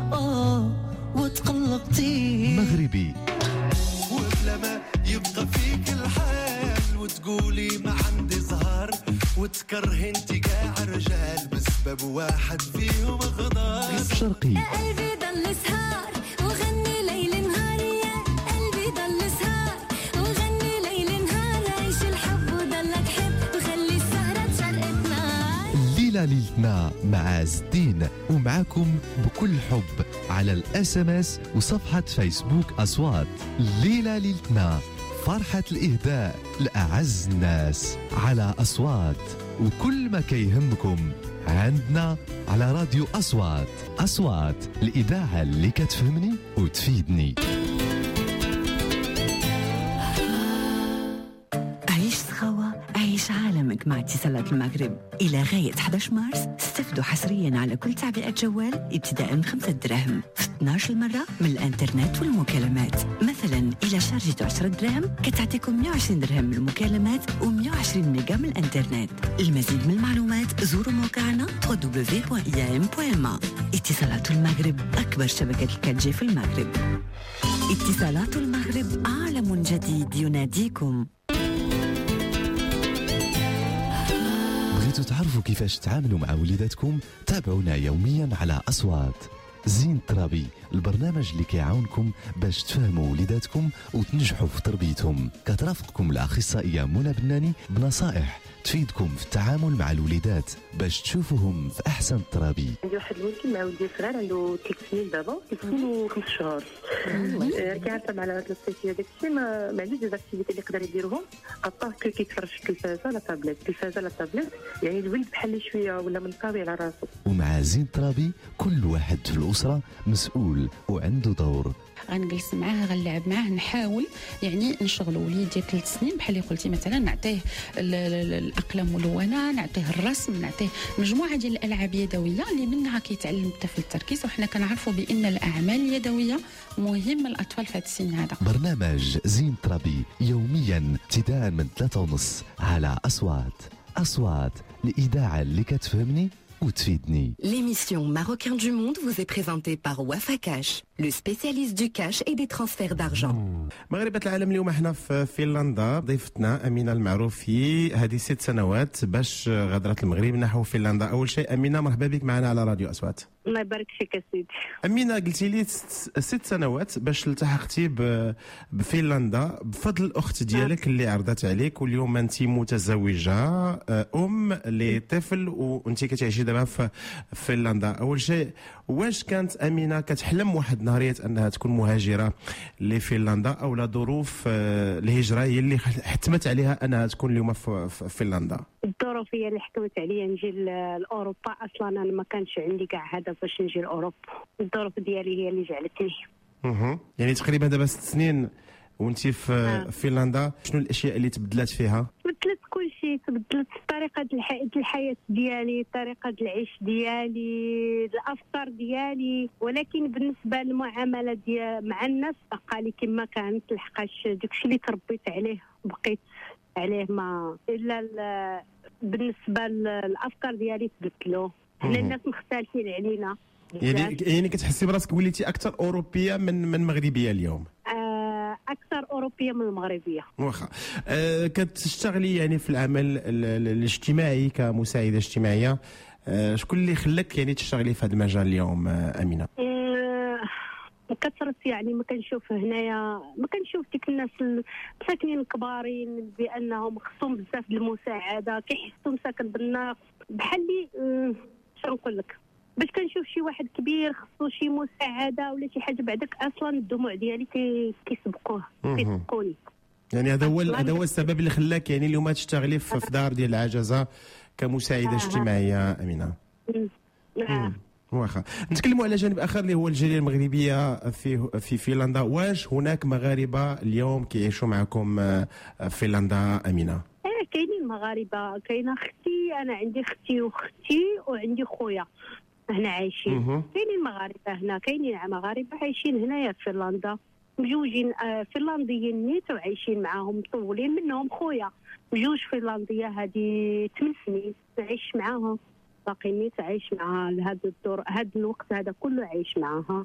وتقلقتي. مغربي وبلا ما يبقى فيك الحال، وتقولي ما عندي زهر، وتكره انت كاع رجال بسبب واحد فيهم غدار. شرقي قلبي ضل سهار وغني ليل نهار، يا قلبي ضل سهار وغني ليل نهار، عيش الحب وضلك حب وخلي السهرة تشرقنا. ليلة ليلتنا مع عز الدين، ومعاكم بكل حب على الSMS وصفحة فيسبوك أصوات. ليلة ليلتنا، فرحة الإهداء لأعز الناس على أصوات، وكل ما كيهمكم عندنا على راديو أصوات الإذاعة اللي كتفهمني وتفيدني. عيش سخاوة، عيش عالمك مع اتصالات المغرب. إلى غاية 11 مارس استفدوا حصريا على كل تعبئة جوال ابتداء من 5 دراهم في 12 مرة من الانترنت والمكالمات. مثلا إلى شارجة 10 دراهم كتعطيكم 120 درهم من المكالمات و120 ميجا من الانترنت. المزيد من المعلومات زوروا موقعنا www.iam.ma. اتصالات المغرب، أكبر شبكة 4G في المغرب. اتصالات المغرب، عالم جديد يناديكم. بغيتوا تعرفوا كيفاش تتعاملوا مع وليداتكم؟ تابعونا يوميا على أصوات. زين الترابي، البرنامج اللي كيعاونكم باش تفهموا وليداتكم وتنجحوا في تربيتهم. كترافقكم الأخصائية منى بناني بنصائح تفيدكم في التعامل مع الوليدات باش تشوفوهم في أحسن الترابي. عندي واحد الولد مع ولدي صغير عنده 3 سنين دابا، 3 سنين و5 شهور. كيعرف مع السيتي داك الشيء ما عندوش دي اكتيفيتي اللي يقدر يديرهم، عطاه كيتفرج في التلفازه لا طابليت، التلفازه لا طابليت، يعني الولد بحال شويه ولا منطوي على راسه. ومع زين ترابي كل واحد في الأسرة مسؤول وعنده دور. غنجلس معاه غنلعب معاه نحاول يعني نشغلوا وليدي 3 سنين بحال اللي قلتي مثلا نعطيه الاقلام الملونه، نعطيه الرسم، نعطيه مجموعه ديال الالعاب يدويه اللي منها كيتعلم الطفل التركيز. وحنا كنعرفوا بان الاعمال اليدويه مهمه للاطفال في هذا السن هذا. برنامج زين ترابي يوميا ابتداء من 3:30 على أصوات الإذاعة اللي كتفهمني وتفيدني. L'émission Marocain du Monde vous est présentée par Wafa Cash, le spécialiste du cash et des transferts d'argent. مغربة العالم اليوم احنا في فنلندا، ضيفتنا أمينة المعروفي هذه 6 سنوات باش غادرت المغرب نحو فنلندا. أول شيء أمينة مرحبا بك معنا على راديو أصوات. الله يبارك فيك سيدي. أمينة قلتي لي 6 سنوات باش التحقتي بفنلندا بفضل الأخت ديالك اللي عرضت عليك، واليوم أنت متزوجة لطفل وأنت كتعيشي دابا في فنلندا. أول شيء واش كانت أمينة كتحلم واحد نهارية أنها تكون مهاجرة لفنلندا، أو لا ظروف الهجرة هي اللي حتمت عليها أنها تكون اليوم في فنلندا؟ الظروف هي اللي حكمت عليا نجي لأوروبا. أصلا أنا ما كانش عندي كاع هدف باش نجي لأوروبا، الظروف ديالي هي اللي جعلتني. يعني تقريبا دابا 6 سنين وانت في فنلندا، شنو الاشياء اللي تبدلات فيها؟ تبدلت كل شيء، تبدلت طريقه الحياه ديالي، طريقه العيش ديالي، الافكار ديالي، ولكن بالنسبه للمعامله مع الناس بقى لي كما كانت، لحقاش داكشي اللي تربيت عليه بقيت عليه، ما الا بالنسبه للافكار ديالي تبدلوا. حنا الناس مختلفين علينا. يعني كتحسي براسك وليتي اكثر اوروبيه من مغربيه اليوم؟ اكثر اوروبيه من المغربيه. واخا كتشتغلي يعني في العمل الاجتماعي كمساعده اجتماعيه، شكون اللي خلاك يعني تشتغلي في هذا المجال اليوم امينه؟ كثرت يعني ما كنشوف هنايا، ما كنشوف ديك الناس الساكنين الكبارين بانهم خصهم بزاف المساعده، كيحسوا مساكن بالناقص بحال اللي شنو نقول لك، باش كنشوف شي واحد كبير خصو شي مساعده ولا شي حاجه بعدك اصلا الدموع ديالي كيسبقوني. يعني هذا هو السبب اللي خلاك يعني اليوم تشتغلي في دار ديال العجزه كمساعده اجتماعيه امينه. واخا نتكلموا على جانب اخر اللي هو الجاليه المغربيه في فنلندا. واش هناك مغاربه اليوم كيعيشوا معكم في فنلندا امينه؟ كاينين مغاربه، كاينه اختي، انا عندي اختي واختي وعندي خويا هنا عايشين. كاينين مغاربه هنا، كاينين مغاربه عايشين هنايا في فنلندا، مجوجين فنلنديين نيت وعايشين معاهم، مطولين منهم خويا مجوج فنلنديه هذه 8 سنين عايش معاهم، باقي نيت عايش معها لهذا الدور، هذا الوقت هذا كله عايش معاها.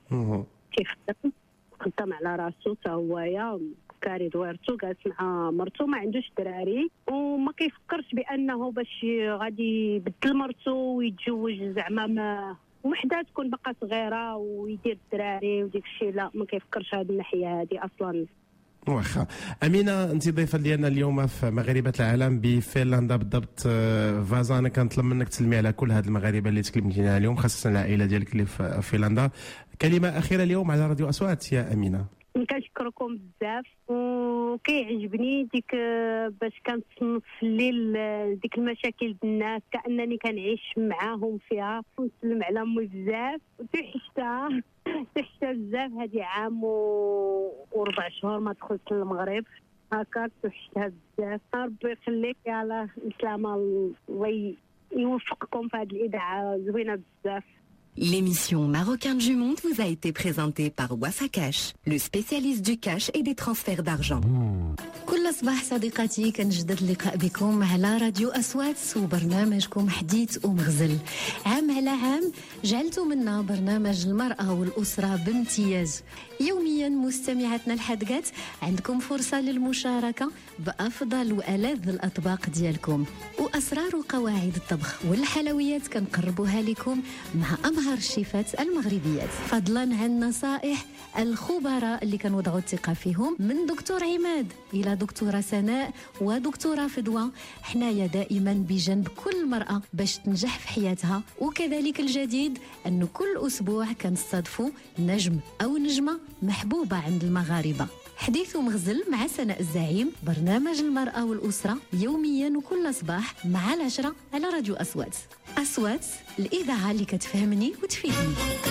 خدام على راسو تا هويا، كاري دويرتو، جالس مع مرتو، ما عندوش دراري وما كيفكرش بانه باش غادي يبدل مرتو ويتزوج زعما وحده تكون باقا صغيره ويدير الدراري وديك الشيء، لا ما كيفكرش هذه الناحيه هذه اصلا. واخا امينه انت ضيفه ديالنا اليوم في مغاربه العالم بفنلندا بالضبط. فازا انا كنطلب منك تسلمي على كل هاد المغاربه اللي تكلمتي عليها اليوم، خاصه العائله ديالك اللي في فنلندا. كلمه اخيره اليوم على راديو اصوات يا امينه. كنشكركم بزاف، وكيعجبني ديك باش كنتصنت في الليل ديك المشاكل الناس كانني كنعيش معاهم فيها، ونسلم على امي بزاف وتحشتها بزاف. هذه عام و4 شهور ما دخلت للمغرب، هكا تحشتها بزاف. ربي يخليك، يلاه السلامه، الله يوفقكم في هذه الاذاعه زوينه بزاف. L'émission Marocain du Monde vous a été présentée par Wafa Cash, le spécialiste du cash et des transferts d'argent. كل صباح صديقاتي كنجدد اللقاء بكم على راديو أصوات وبرنامجكم حديث ومغزل. عام على عام جعلت منا برنامج المرأة والأسرة بامتياز. يوميا مستمعاتنا الحدقات عندكم فرصة للمشاركة بأفضل وألذ الأطباق ديالكم وأسرار وقواعد الطبخ والحلويات كنقربوها لكم مع أمهر الشيفات المغربيات، فضلا عن نصائح الخبراء اللي كنوضعوا الثقة فيهم، من دكتور عماد إلى دكتور دكتورة سناء ودكتورة فدوى. حنايا دائما بجنب كل مرأة باش تنجح في حياتها. وكذلك الجديد أنه كل أسبوع كنستضيفوا نجم أو نجمة محبوبة عند المغاربة. حديث مغزل مع سناء الزعيم، برنامج المرأة والأسرة يوميا وكل صباح مع 10 على راديو أصوات. أصوات، الإذاعة اللي كتفهمني وتفيدني.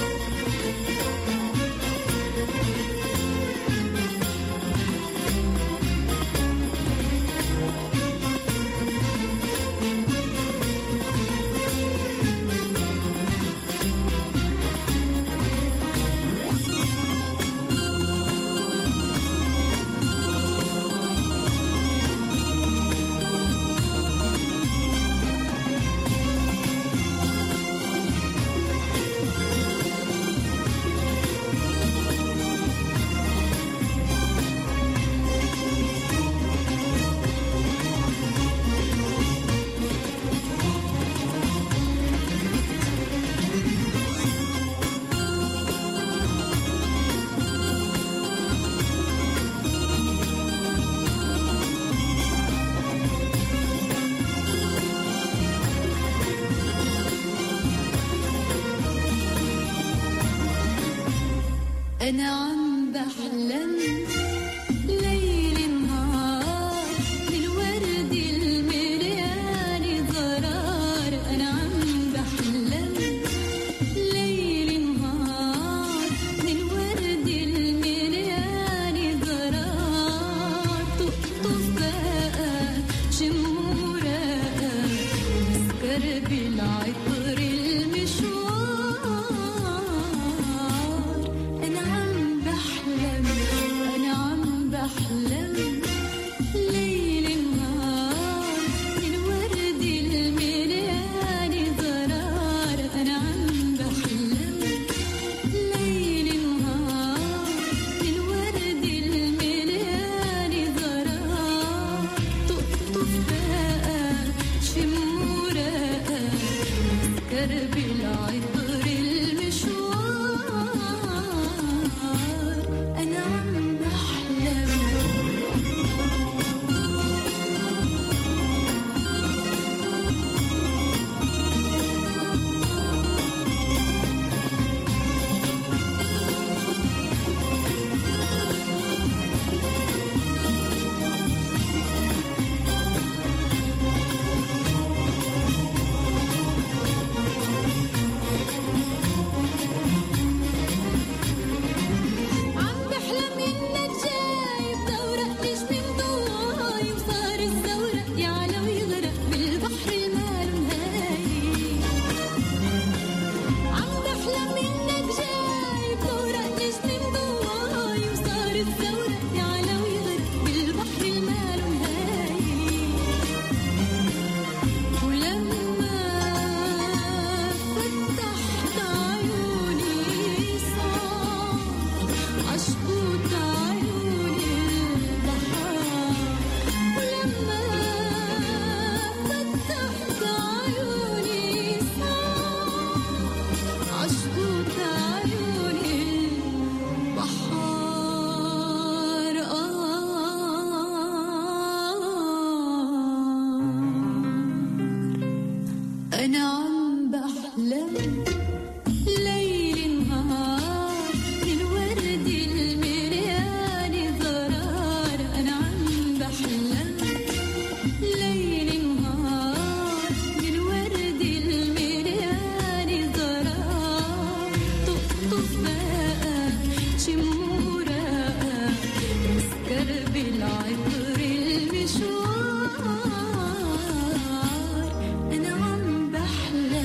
أنا عم بحلم ليل نهار بالورد المليان زرار. أنا عم بحلم ليل نهار بالورد المليان زرار. تقطف بقى شمورة مسكر بالعطر المشوار. أحلم ليل نهار بالورد المليان زرار. أنا عم بحلم ليل نهار بالورد المليان زرار. تقطف بقى شمورة مسكر بالعطر المشوار. أنا عم أنا عم بحلم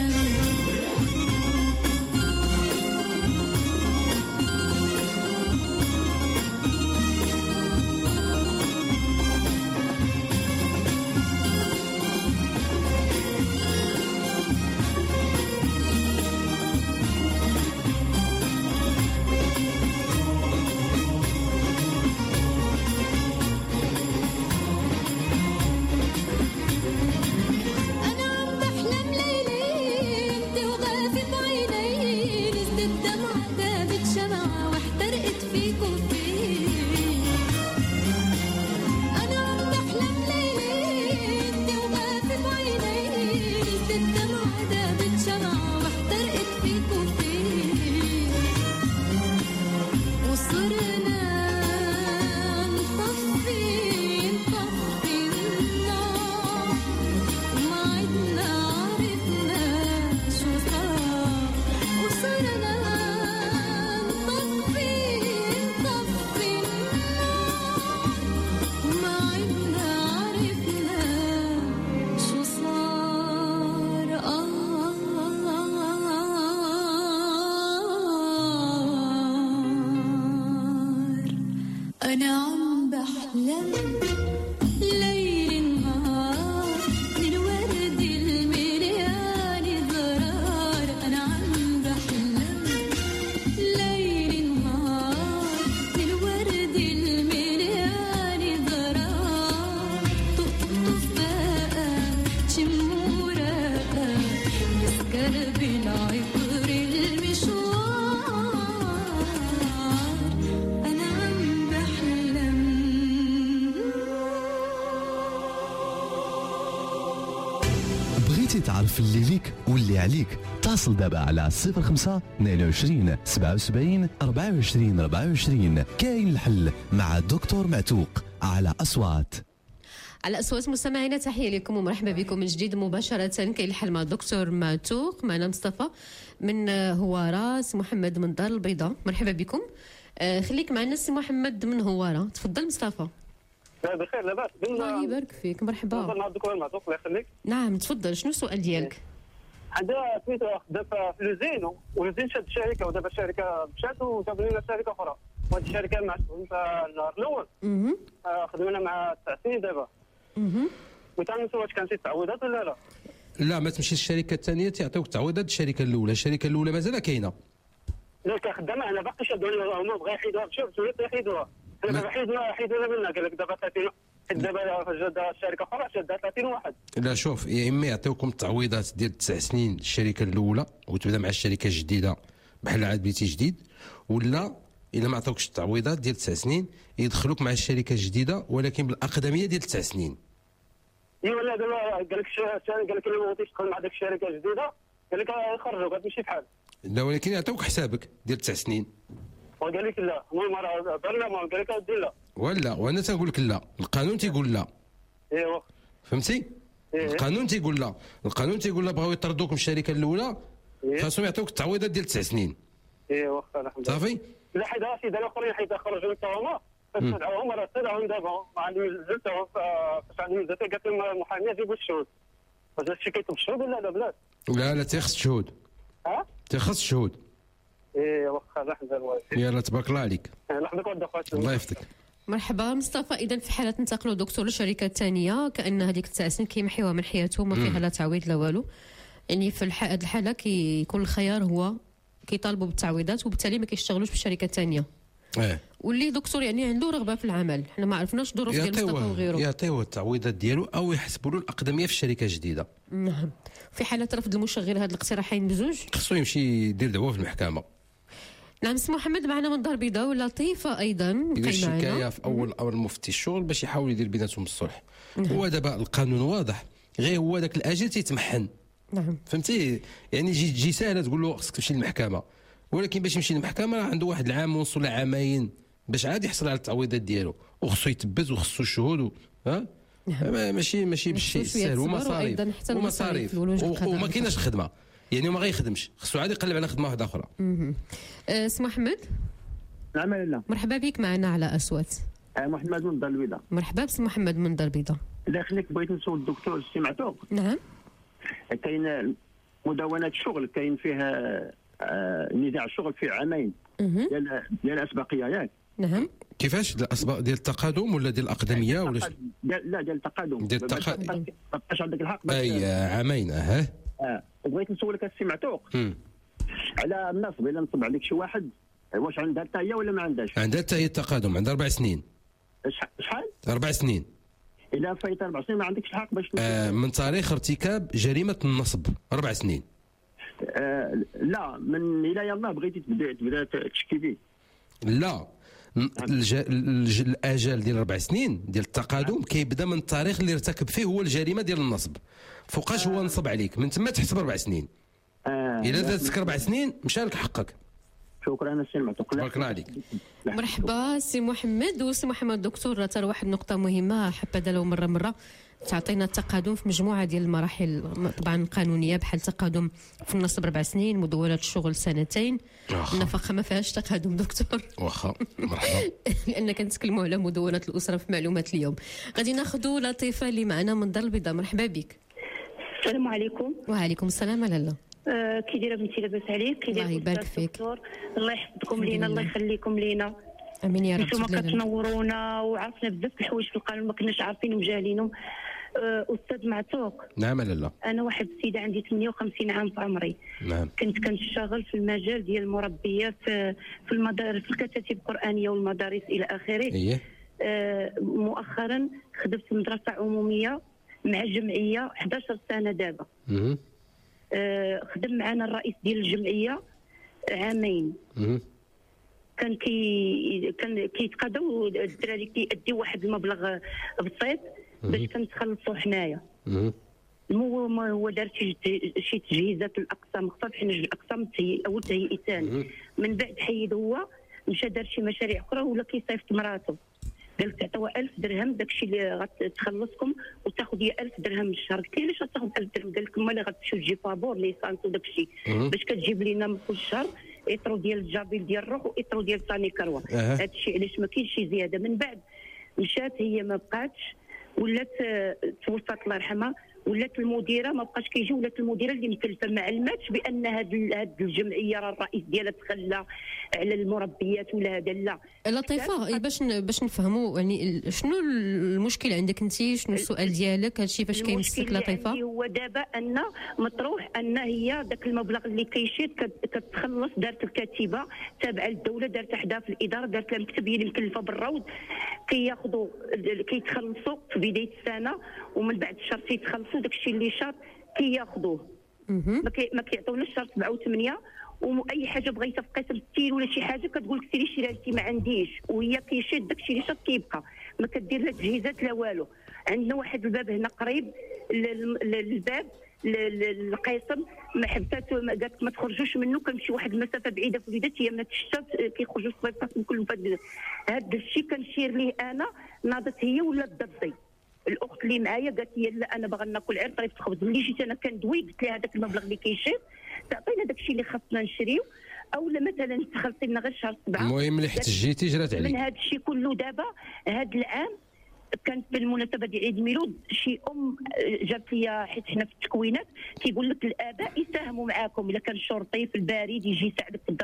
قلبي العبر المشوار أنا عم بحلم. بغيتي تعرف اللي ليك واللي عليك؟ اتصل دابا على 05 22 77 24 24. كاين الحل مع الدكتور معتوق على أصوات. على أصوات مستمعينا، تحية لكم ومرحبا بكم من جديد مباشرة. كاين الحل مع الدكتور معتوق. معنا مصطفى من هوارة، سي محمد من دار البيضاء. مرحبا بكم. خليك معنا سي محمد من هوارة. تفضل مصطفى. بخير لاباس. الله يبارك فيك. مرحبا. مع الدكتور معتوق الله يخليك. نعم تفضل، شنو السؤال ديالك؟ عندها سميتو دابا في لوزين، ولوزين شاد الشركه، ودابا الشركه مشات وجابوا لنا شركه اخرى، وهذه الشركه مع النهار الاول خدمنا مع 9 سنين دابا. وتنسوا واش كان شي تعويضات ولا لا؟ لا، ما تمشي للشركه الثانيه تعطيوك تعويضات الشركه الاولى. الشركه الاولى مازال كاينه. لا كخدامه انا باقي شادوني، هما بغا يحيدوها بشوف ولات يحيدوها. انا حيدونا منها، قال لك دابا 30 دابا جات الشركه اخرى شادها 30 واحد. لا شوف، يا اما يعطيوكم التعويضات ديال 9 سنين الشركه الاولى وتبدا مع الشركه الجديده بحال عاد بيتي جديد، ولا الا ما عطاوكش التعويضات ديال 9 سنين يدخلوك مع الشركه الجديده ولكن بالاقدميه ديال 9 سنين. ايوا لا دابا قال لك الا ما بغيتيش تدخل مع ديك الشركه الجديده قال لك يخرجوك غتمشي بحال. لا ولكن يعطوك حسابك ديال 9 سنين. وقال لك لا، المهم راه برنامج قال لك ودي لا. ولا وانا تنقول لك لا، القانون تيقول لا. ايوا فهمتي؟ القانون تيقول لا، القانون تيقول لا بغاو يطردوك من الشركه الاولى خاصهم يعطوك التعويضات ديال 9 سنين. ايوا الحمد لله. صافي؟ لا حيدها سيدي الاخرين حيت خرجوا حتى هما تدعوهم راه تدعوهم دابا عندي زدتهم فاش عندي زدت قالت لهم المحاميه جيبوا الشهود. واش هادشي كيطلب الشهود ولا لا بلاد؟ لا تيخص الشهود. تيخص الشهود. واخا الحمد لله. يلا تبارك الله عليك. يحفظك ودك الله يحفظك. مرحبا مصطفى. اذا في حاله ننتقلوا دكتور للشركه الثانيه كان هذيك 9 سنين كيمحيوها من حياتهم، ما فيها لا تعويض لا والو. يعني في هذه الحاله كيكون الخيار هو كيطالبوا بالتعويضات وبالتالي ما كيشتغلوش بالشركه الثانيه. واللي دكتور يعني عنده رغبه في العمل، حنا ما عرفناش الظروف ديال مصطفى وغيره، يعطيوه التعويضات ديالو او يحسبوا له الاقدميه في الشركه الجديده. نعم. في حاله رفض المشغل هاد الاقتراحين بزوج خصو يمشي يدير دعوه في المحكمه. نعم. سي محمد معنا من دار البيضاء ولطيفه ايضا يدير الشكايه في اول الامر مفتي الشغل باش يحاول يدير بيناتهم الصلح. هو دابا القانون واضح، غير هو داك الاجل تيتمحن. نعم. فهمتي؟ يعني تجي سهله تقول له خصك تمشي للمحكمه، ولكن باش يمشي للمحكمه راه عنده واحد العام ونص ولا عامين باش عاد يحصل على التعويضات ديالو، وخصو يتبز وخصو الشهود ماشي بالشيء سهل، ومصاريف وما كايناش الخدمه، يعني ما غيخدمش، خصو عاد يقلب على خدمه واحده اخرى. سي محمد. نعم لاله. مرحبا بك معنا على اصوات. محمد من دار البيضاء. مرحبا بسي محمد من دار البيضاء. الله يخليك، بغيت نسول الدكتور السي معتوق. نعم. كاين مدونات الشغل كاين فيها نزاع الشغل في عامين ديال الاسبقيه ياك؟ نعم. كيفاش الاسبق ديال التقادم ولا ديال الاقدميه ولا لا ديال التقادم. ديال التقادم ما بقاش عندك الحق. اي عامين. وبغيت نسولك السي معتوق على النصب. الا نصب عليك شي واحد واش عندها حتى هي ولا ما عندهاش؟ عندها حتى هي التقادم، عندها 4 سنين. شحال؟ 4 سنين. الا فايت 4 سنين ما عندكش الحق باش من تاريخ ارتكاب جريمه النصب 4 سنين. لا من الى يلاه بغيتي تبدا تشكي به. لا الاجل ديال 4 سنين ديال التقادم كيبدا من التاريخ اللي ارتكب فيه هو الجريمه ديال النصب، فوقاش هو نصب عليك من تما تحسب 4 سنين. الا زادتك 4 سنين مشى لك حقك. شكرا السي معتوق. بارك الله عليك. مرحبا سي محمد. وسي محمد دكتور ترى واحد النقطه مهمه حابه لو مره تعطينا التقادم في مجموعه ديال المراحل طبعا قانونيه، بحال التقادم في النصب 4 سنين، مدونات الشغل 2 سنين، النفقه ما فيهاش تقادم دكتور. واخا مرحبا. لان كنتكلموا على مدونات الاسره في معلومات اليوم. غادي ناخذوا لطيفه اللي معنا من دار البيضاء. مرحبا بك. السلام عليكم. وعليكم السلام لاله. كي دايره بنتي لاباس عليك؟ الله يبارك فيك. الله يحفظكم لينا، الله يخليكم لينا. امين يا رب. نتوما كتنورونا وعرفنا بزاف الحوايج في القانون ما كناش عارفين ومجاهلينهم. استاذ معتوق. نعم لاله. انا واحد السيده عندي 58 عام في عمري. نعم. كنت كنشتغل في المجال ديال المربيه في المدارس، في الكتاتيب القرانيه والمدارس الى اخره. مؤخرا خدمت في مدرسه عموميه مع جمعيه 11 سنه دابا. خدم معنا الرئيس ديال الجمعيه عامين. كان كيتقادوا الدراري كيأديو واحد المبلغ بسيط باش كنتخلصوا حنايا. هو دار شي تجهيزات الاقسام، خصها حنا الاقسام اول تهيئتان، من بعد حيد هو مشى دار شي مشاريع اخرى ولا كيصيفط مراته، قال لك تعطيوها 1000 درهم داكشي اللي غتخلصكم وتاخذ هي 1000 درهم من الشهر. قلت له علاش غتاخذ 1000 درهم؟ قال لك مالي غتمشيو تجي فابور ليسانس وداكشي باش كتجيب لينا من كل شهر ايطرو ديال الجابيل ديال الروح وايطرو ديال ثاني كروه. هادشي علاش ما كاينش شي زياده. من بعد مشات هي ما بقاتش، ولات توفات الله يرحمها، ولات المديره ما بقاش كيجي، ولات المديره اللي مكلفه. ما علماتش بان هاد الجمعيه راه الرئيس ديالها تخلى على المربيات ولا هذا. لا لطيفه باش نفهموا يعني شنو المشكل عندك انت، شنو السؤال ديالك، هادشي فاش كيمسك لطيفه؟ هو دابا ان مطروح ان هي داك المبلغ اللي كيشيط كتخلص، دارت الكاتبه تابعه للدوله، دارت احداث الاداره، دارت المكتب هي اللي مكلفه بالروض، كياخذوا كيتخلصوا في بدايه السنه ومن بعد الشهر تيتخلصوا داكشي اللي شاط كياخذوه. ما كيعطيوناش شهر 7 و8. واي حاجه بغيتها في قسم التيل ولا شي حاجه كتقول لك سيري شري هادشي ما عنديش، وهي كيشد داكشي اللي شاط كيبقى، ما كدير لا تجهيزات لا والو. عندنا واحد الباب هنا قريب الباب القيصم ما حبسات، قالت ما تخرجوش منه، كنمشي واحد المسافه بعيده في الوليدات هي ما تشتا كيخرجوا الصيفات من كل فد. هذا الشيء كنشير ليه انا، ناضت هي ولا ضدي. الاخت اللي معايا قالت لي لا انا باغا ناكل عير طريف الخبز. ملي جيت انا كندوي قلت لها هذاك المبلغ اللي كيشيط تعطينا داك الشيء اللي خاصنا نشريو، اولا مثلا تخلصي لنا غير شهر 7. المهم ملي احتجيتي جرات عليك. من هذا الشيء كله دابا هذا العام كانت بالمناسبه ديال عيد الميلاد شي جابت لي، حيت حنا في التكوينات كيقول لك الاباء يساهموا معاكم، الا كان شرطي في البريد يجي يساعدك في الدرس.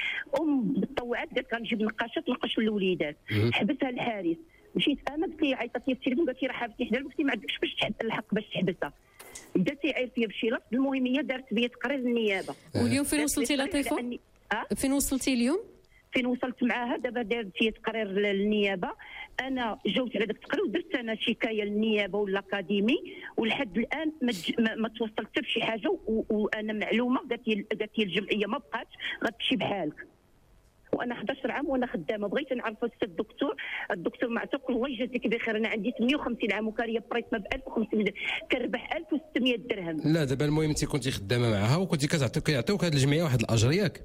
بالطوعات قالت غنجيب نقاشات نقشوا الوليدات. حبسها الحارس، مشيت انا قلت لي عيطت لي في التليفون قالت لي راه حابسني حدا، قلت لي ما عندكش باش الحق باش تحبسها. بدا تيعير فيا بشي لفظ. المهم هي دارت بيا تقرير النيابه. واليوم فين وصلتي لطيفه؟ فين وصلتي اليوم؟ فين وصلت معاها دابا دارت هي تقرير للنيابه. انا جاوبت على داك التقرير ودرت انا شكايه للنيابه والاكاديمي، ولحد الان ما توصلت حتى بشي حاجه. وانا معلومه قالت لي الجمعيه ما بقاتش غتمشي بحالك. وانا 11 عام وانا خدامه. بغيت نعرف الدكتور معتقل الله يجازيك بخير. انا عندي 58 عام وكاريه بريتما ب 1500 كنربح 1600 درهم. لا دابا المهم انت كنتي خدامه معها وكنتي كيعطيوك هذه الجمعيه واحد الاجر ياك؟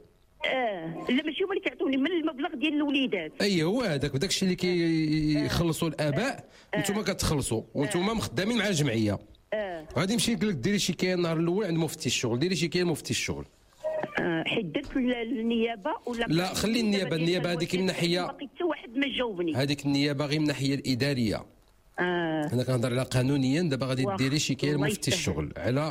لا ماشي هما اللي كيعطوني، من المبلغ ديال الوليدات. هو هذاك وداك الشيء اللي كيخلصوا الاباء وانتم كتخلصوا وانتم مخدامين مع الجمعيه. غادي نمشي لك ديري شكايه النهار الاول عند مفتي الشغل، ديري شكايه لمفتي الشغل. حيت درت النيابه ولا لا خلي النيابه هذيك من ناحيه، باقي حتى واحد ما جاوبني. هذيك النيابه غير من الناحيه الاداريه. انا كنهضر على قانونيا. دابا غادي ديري شكايه لمفتي الشغل على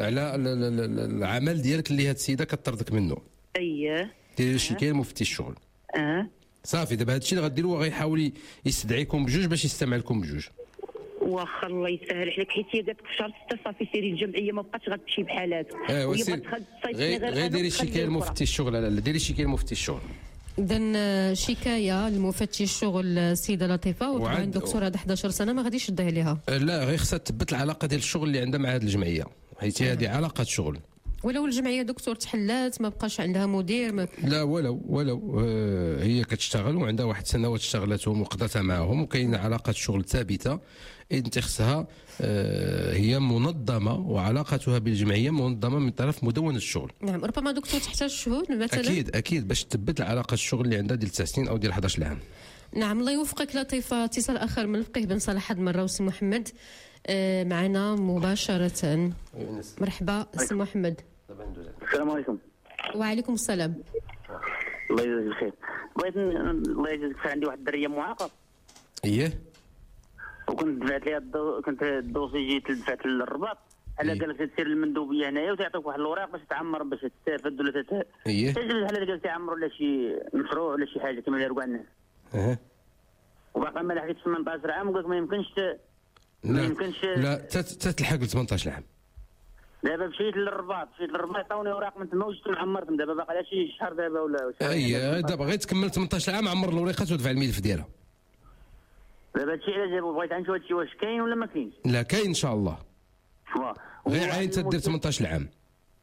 العمل ديالك اللي هاد السيده كطردك منه. ديري شكايه لمفتي الشغل. صافي دابا هادشي اللي غديروا غيحاول يستدعيكم بجوج باش يستمع لكم بجوج. واخا الله يسهل عليك، حيت هي قالت في شهر 6 صافي سيري الجمعيه ما بقاتش غتمشي بحال هكا. غير ديري شكايه لمفتي الشغل. لا ديري شكايه لمفتي الشغل. اذا شكايه لمفتي الشغل السيده لطيفه، وطبعا الدكتور هذا 11 سنه ما غاديش يديه عليها. لا غير خصها تثبت العلاقه ديال الشغل اللي عندها مع هذه الجمعيه، حيت هذه علاقه شغل. ولو الجمعيه دكتور تحلات ما بقاش عندها مدير لا ولو هي كتشتغل وعندها واحد سنوات اشتغلتهم وقضتها معهم وكاين علاقه شغل ثابته. انت خصها هي منظمه وعلاقتها بالجمعيه منظمه من طرف مدونه الشغل. نعم ربما دكتور تحتاج شهود مثلا. اكيد باش تثبت العلاقه الشغل اللي عندها ديال 9 سنين او ديال 11 عام. نعم الله يوفقك لطيفه. اتصال اخر من الفقيه بن صلاح هاد المره وسي محمد معنا مباشره. مرحبا سي محمد. السلام عليكم. وعليكم السلام. الله يجزيك الخير. بغيت الله يجزيك الخير، عندي واحد الدريه معاقه. وكنت دفعت ليها كنت الدوسي جيت دفعت للرباط على قال لك تسير للمندوبيه هنايا وتعطيك واحد الوراق باش تعمر باش تستافد ولا تسجل بحال هذا قال تعمر ولا شي مشروع ولا شي حاجه كما داروا كاع الناس. وباقي ما لحقتش 18 عام وقال ما يمكنش لا تتلحق ل 18 عام. دابا مشيت للرباط عطاوني اوراق من تما وجيت معمرتهم. دابا باقي على شي شهر دابا ولا دابا غير تكمل 18 عام عمر الوريقات ودفع الملف ديالها. دابا هادشي علاش جابو بغيت نشوف هادشي واش كاين ولا ما كاينش. لا كاين ان شاء الله. غير عاين تدير 18 عام.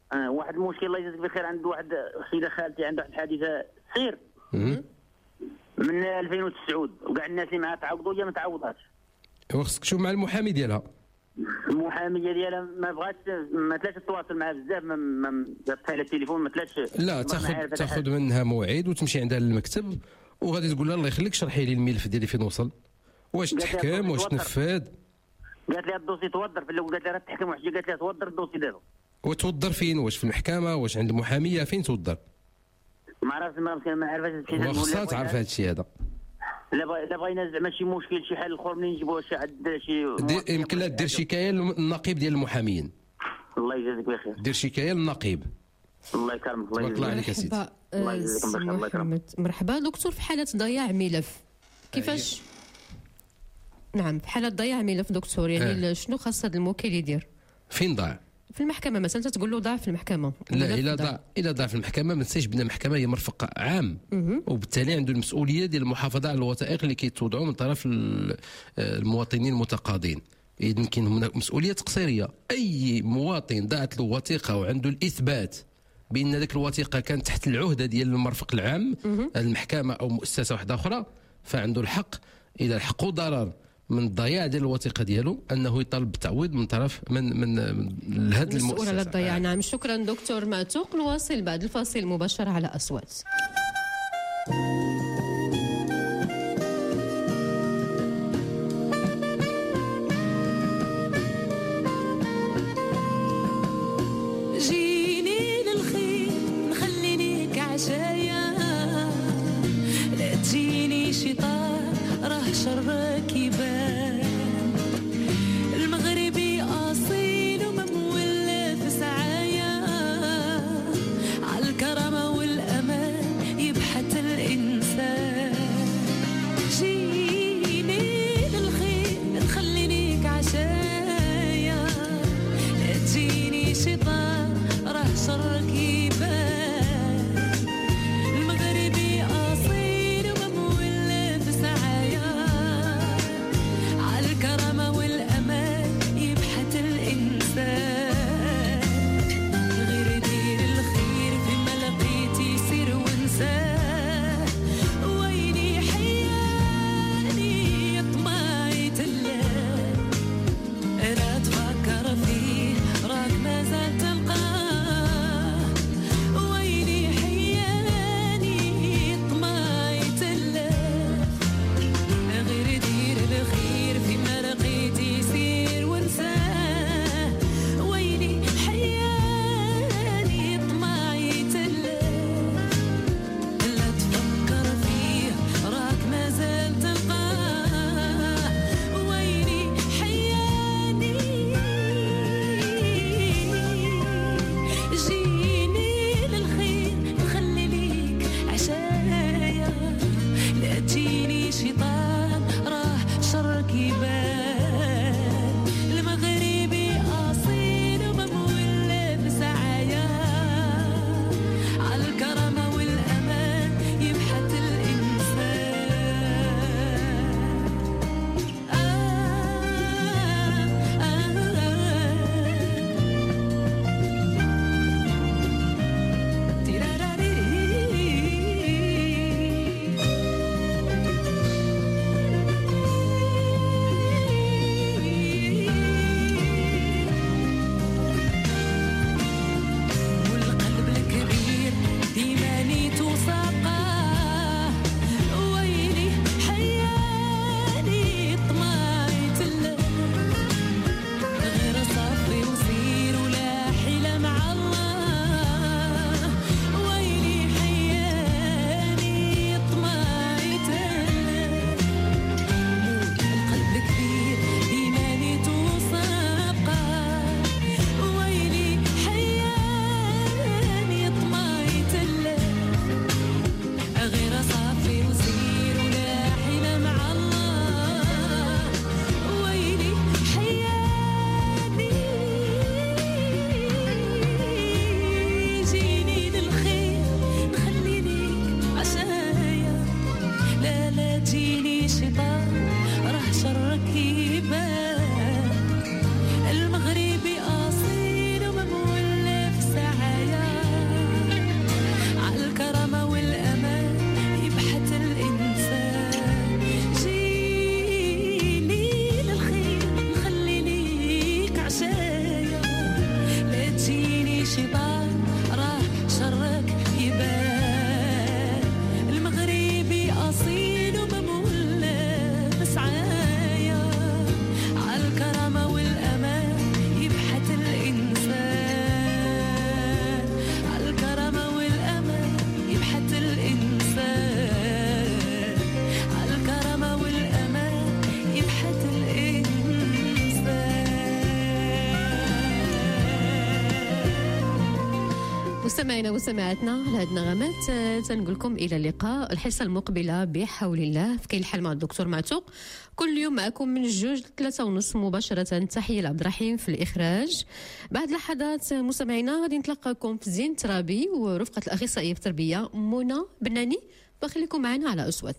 واحد المشكل الله يجزيك بخير، عند واحد سيده خالتي عندها واحد الحادثه سير من 2009 وكاع الناس اللي معها تعوضوا هي ما تعوضاتش. وخصك تشوف مع المحامي ديالها. المحاميه ديالها ما بغاتش، ما تلاش تتواصل معها بزاف، ما جاتها على التليفون ما تلاش. لا تاخذ منها موعد وتمشي عندها للمكتب وغادي تقول لها الله يخليك شرحي لي الملف ديالي فين وصل، واش تحكم واش تنفذ. قالت لها الدوسي توضر في الاول، قالت لها راه تحكم واحد، قالت لها توضر الدوسي دابا. وتوضر فين؟ واش في المحكمه واش عند المحاميه فين توضر؟ ما عرفتش، ما عارفاش الشيء. خصها تعرف هذا الشيء هذا. لا بغينا زعما شي مشكل شي حل اخر منين نجيبوه شي يمكن لها دير شكايه للنقيب ديال المحامين. الله يجازيك بخير. دير شكايه للنقيب. الله يكرمك. الله يجازيك عليك سيدي. الله يجازيكم بخير. الله يكرمك. مرحبا دكتور. في حاله ضياع ملف كيفاش؟ نعم، في حاله ضياع ملف دكتور يعني شنو خاص هذا الموكل يدير؟ فين ضاع؟ في المحكمه مثلا تقول له ضاع في المحكمه. لا الا ضاع في المحكمه ما تنساش بان المحكمه هي مرفق عام وبالتالي عنده المسؤوليه ديال المحافظه على الوثائق اللي كيتوضعوا من طرف المواطنين المتقاضين. يمكن هناك مسؤوليه تقصيريه. اي مواطن ضاعت له وثيقه وعنده الاثبات بان ذاك الوثيقه كانت تحت العهده ديال المرفق العام المحكمه او مؤسسه واحده اخرى، فعنده الحق اذا لحقوا ضرر من الضياع ديال الوثيقه ديالو انه يطالب بالتعويض من طرف من هذه المؤسسه على الضياع. نعم، شكرا دكتور معتوق. نواصل بعد الفاصل مباشره على أصوات. جيني للخير نخلينيك عشايا، لا تجيني شيطان راه شرك يبان. المغربي اصيل وممول في سعايا، عالكرامه والامان يبحث الانسان. جيني للخير تخلينيك عشايا، لا تجيني شيطان راه شرك يبان. المغربي اصيل وممول في سعايا، عالكرامه والامان يبحث الانسان. غير دير الخير فيما لقيتي سير وانساه. ويني حياني طمايت الليل، لا تفكر فيه راك مازال تلقاه. مستمعينا وسماعتنا لهاد النغمات تنقول لكم الى اللقاء الحصه المقبله بحول الله في كاين الحال مع الدكتور معتوق كل يوم معكم من 2 ل 3:30 مباشره. تحيه لعبد الرحيم في الاخراج. بعد لحظات مستمعينا غادي نتلقاكم في زين ترابي ورفقه الاخصائيه في التربيه منى بناني. بخليكم معنا على أصوات.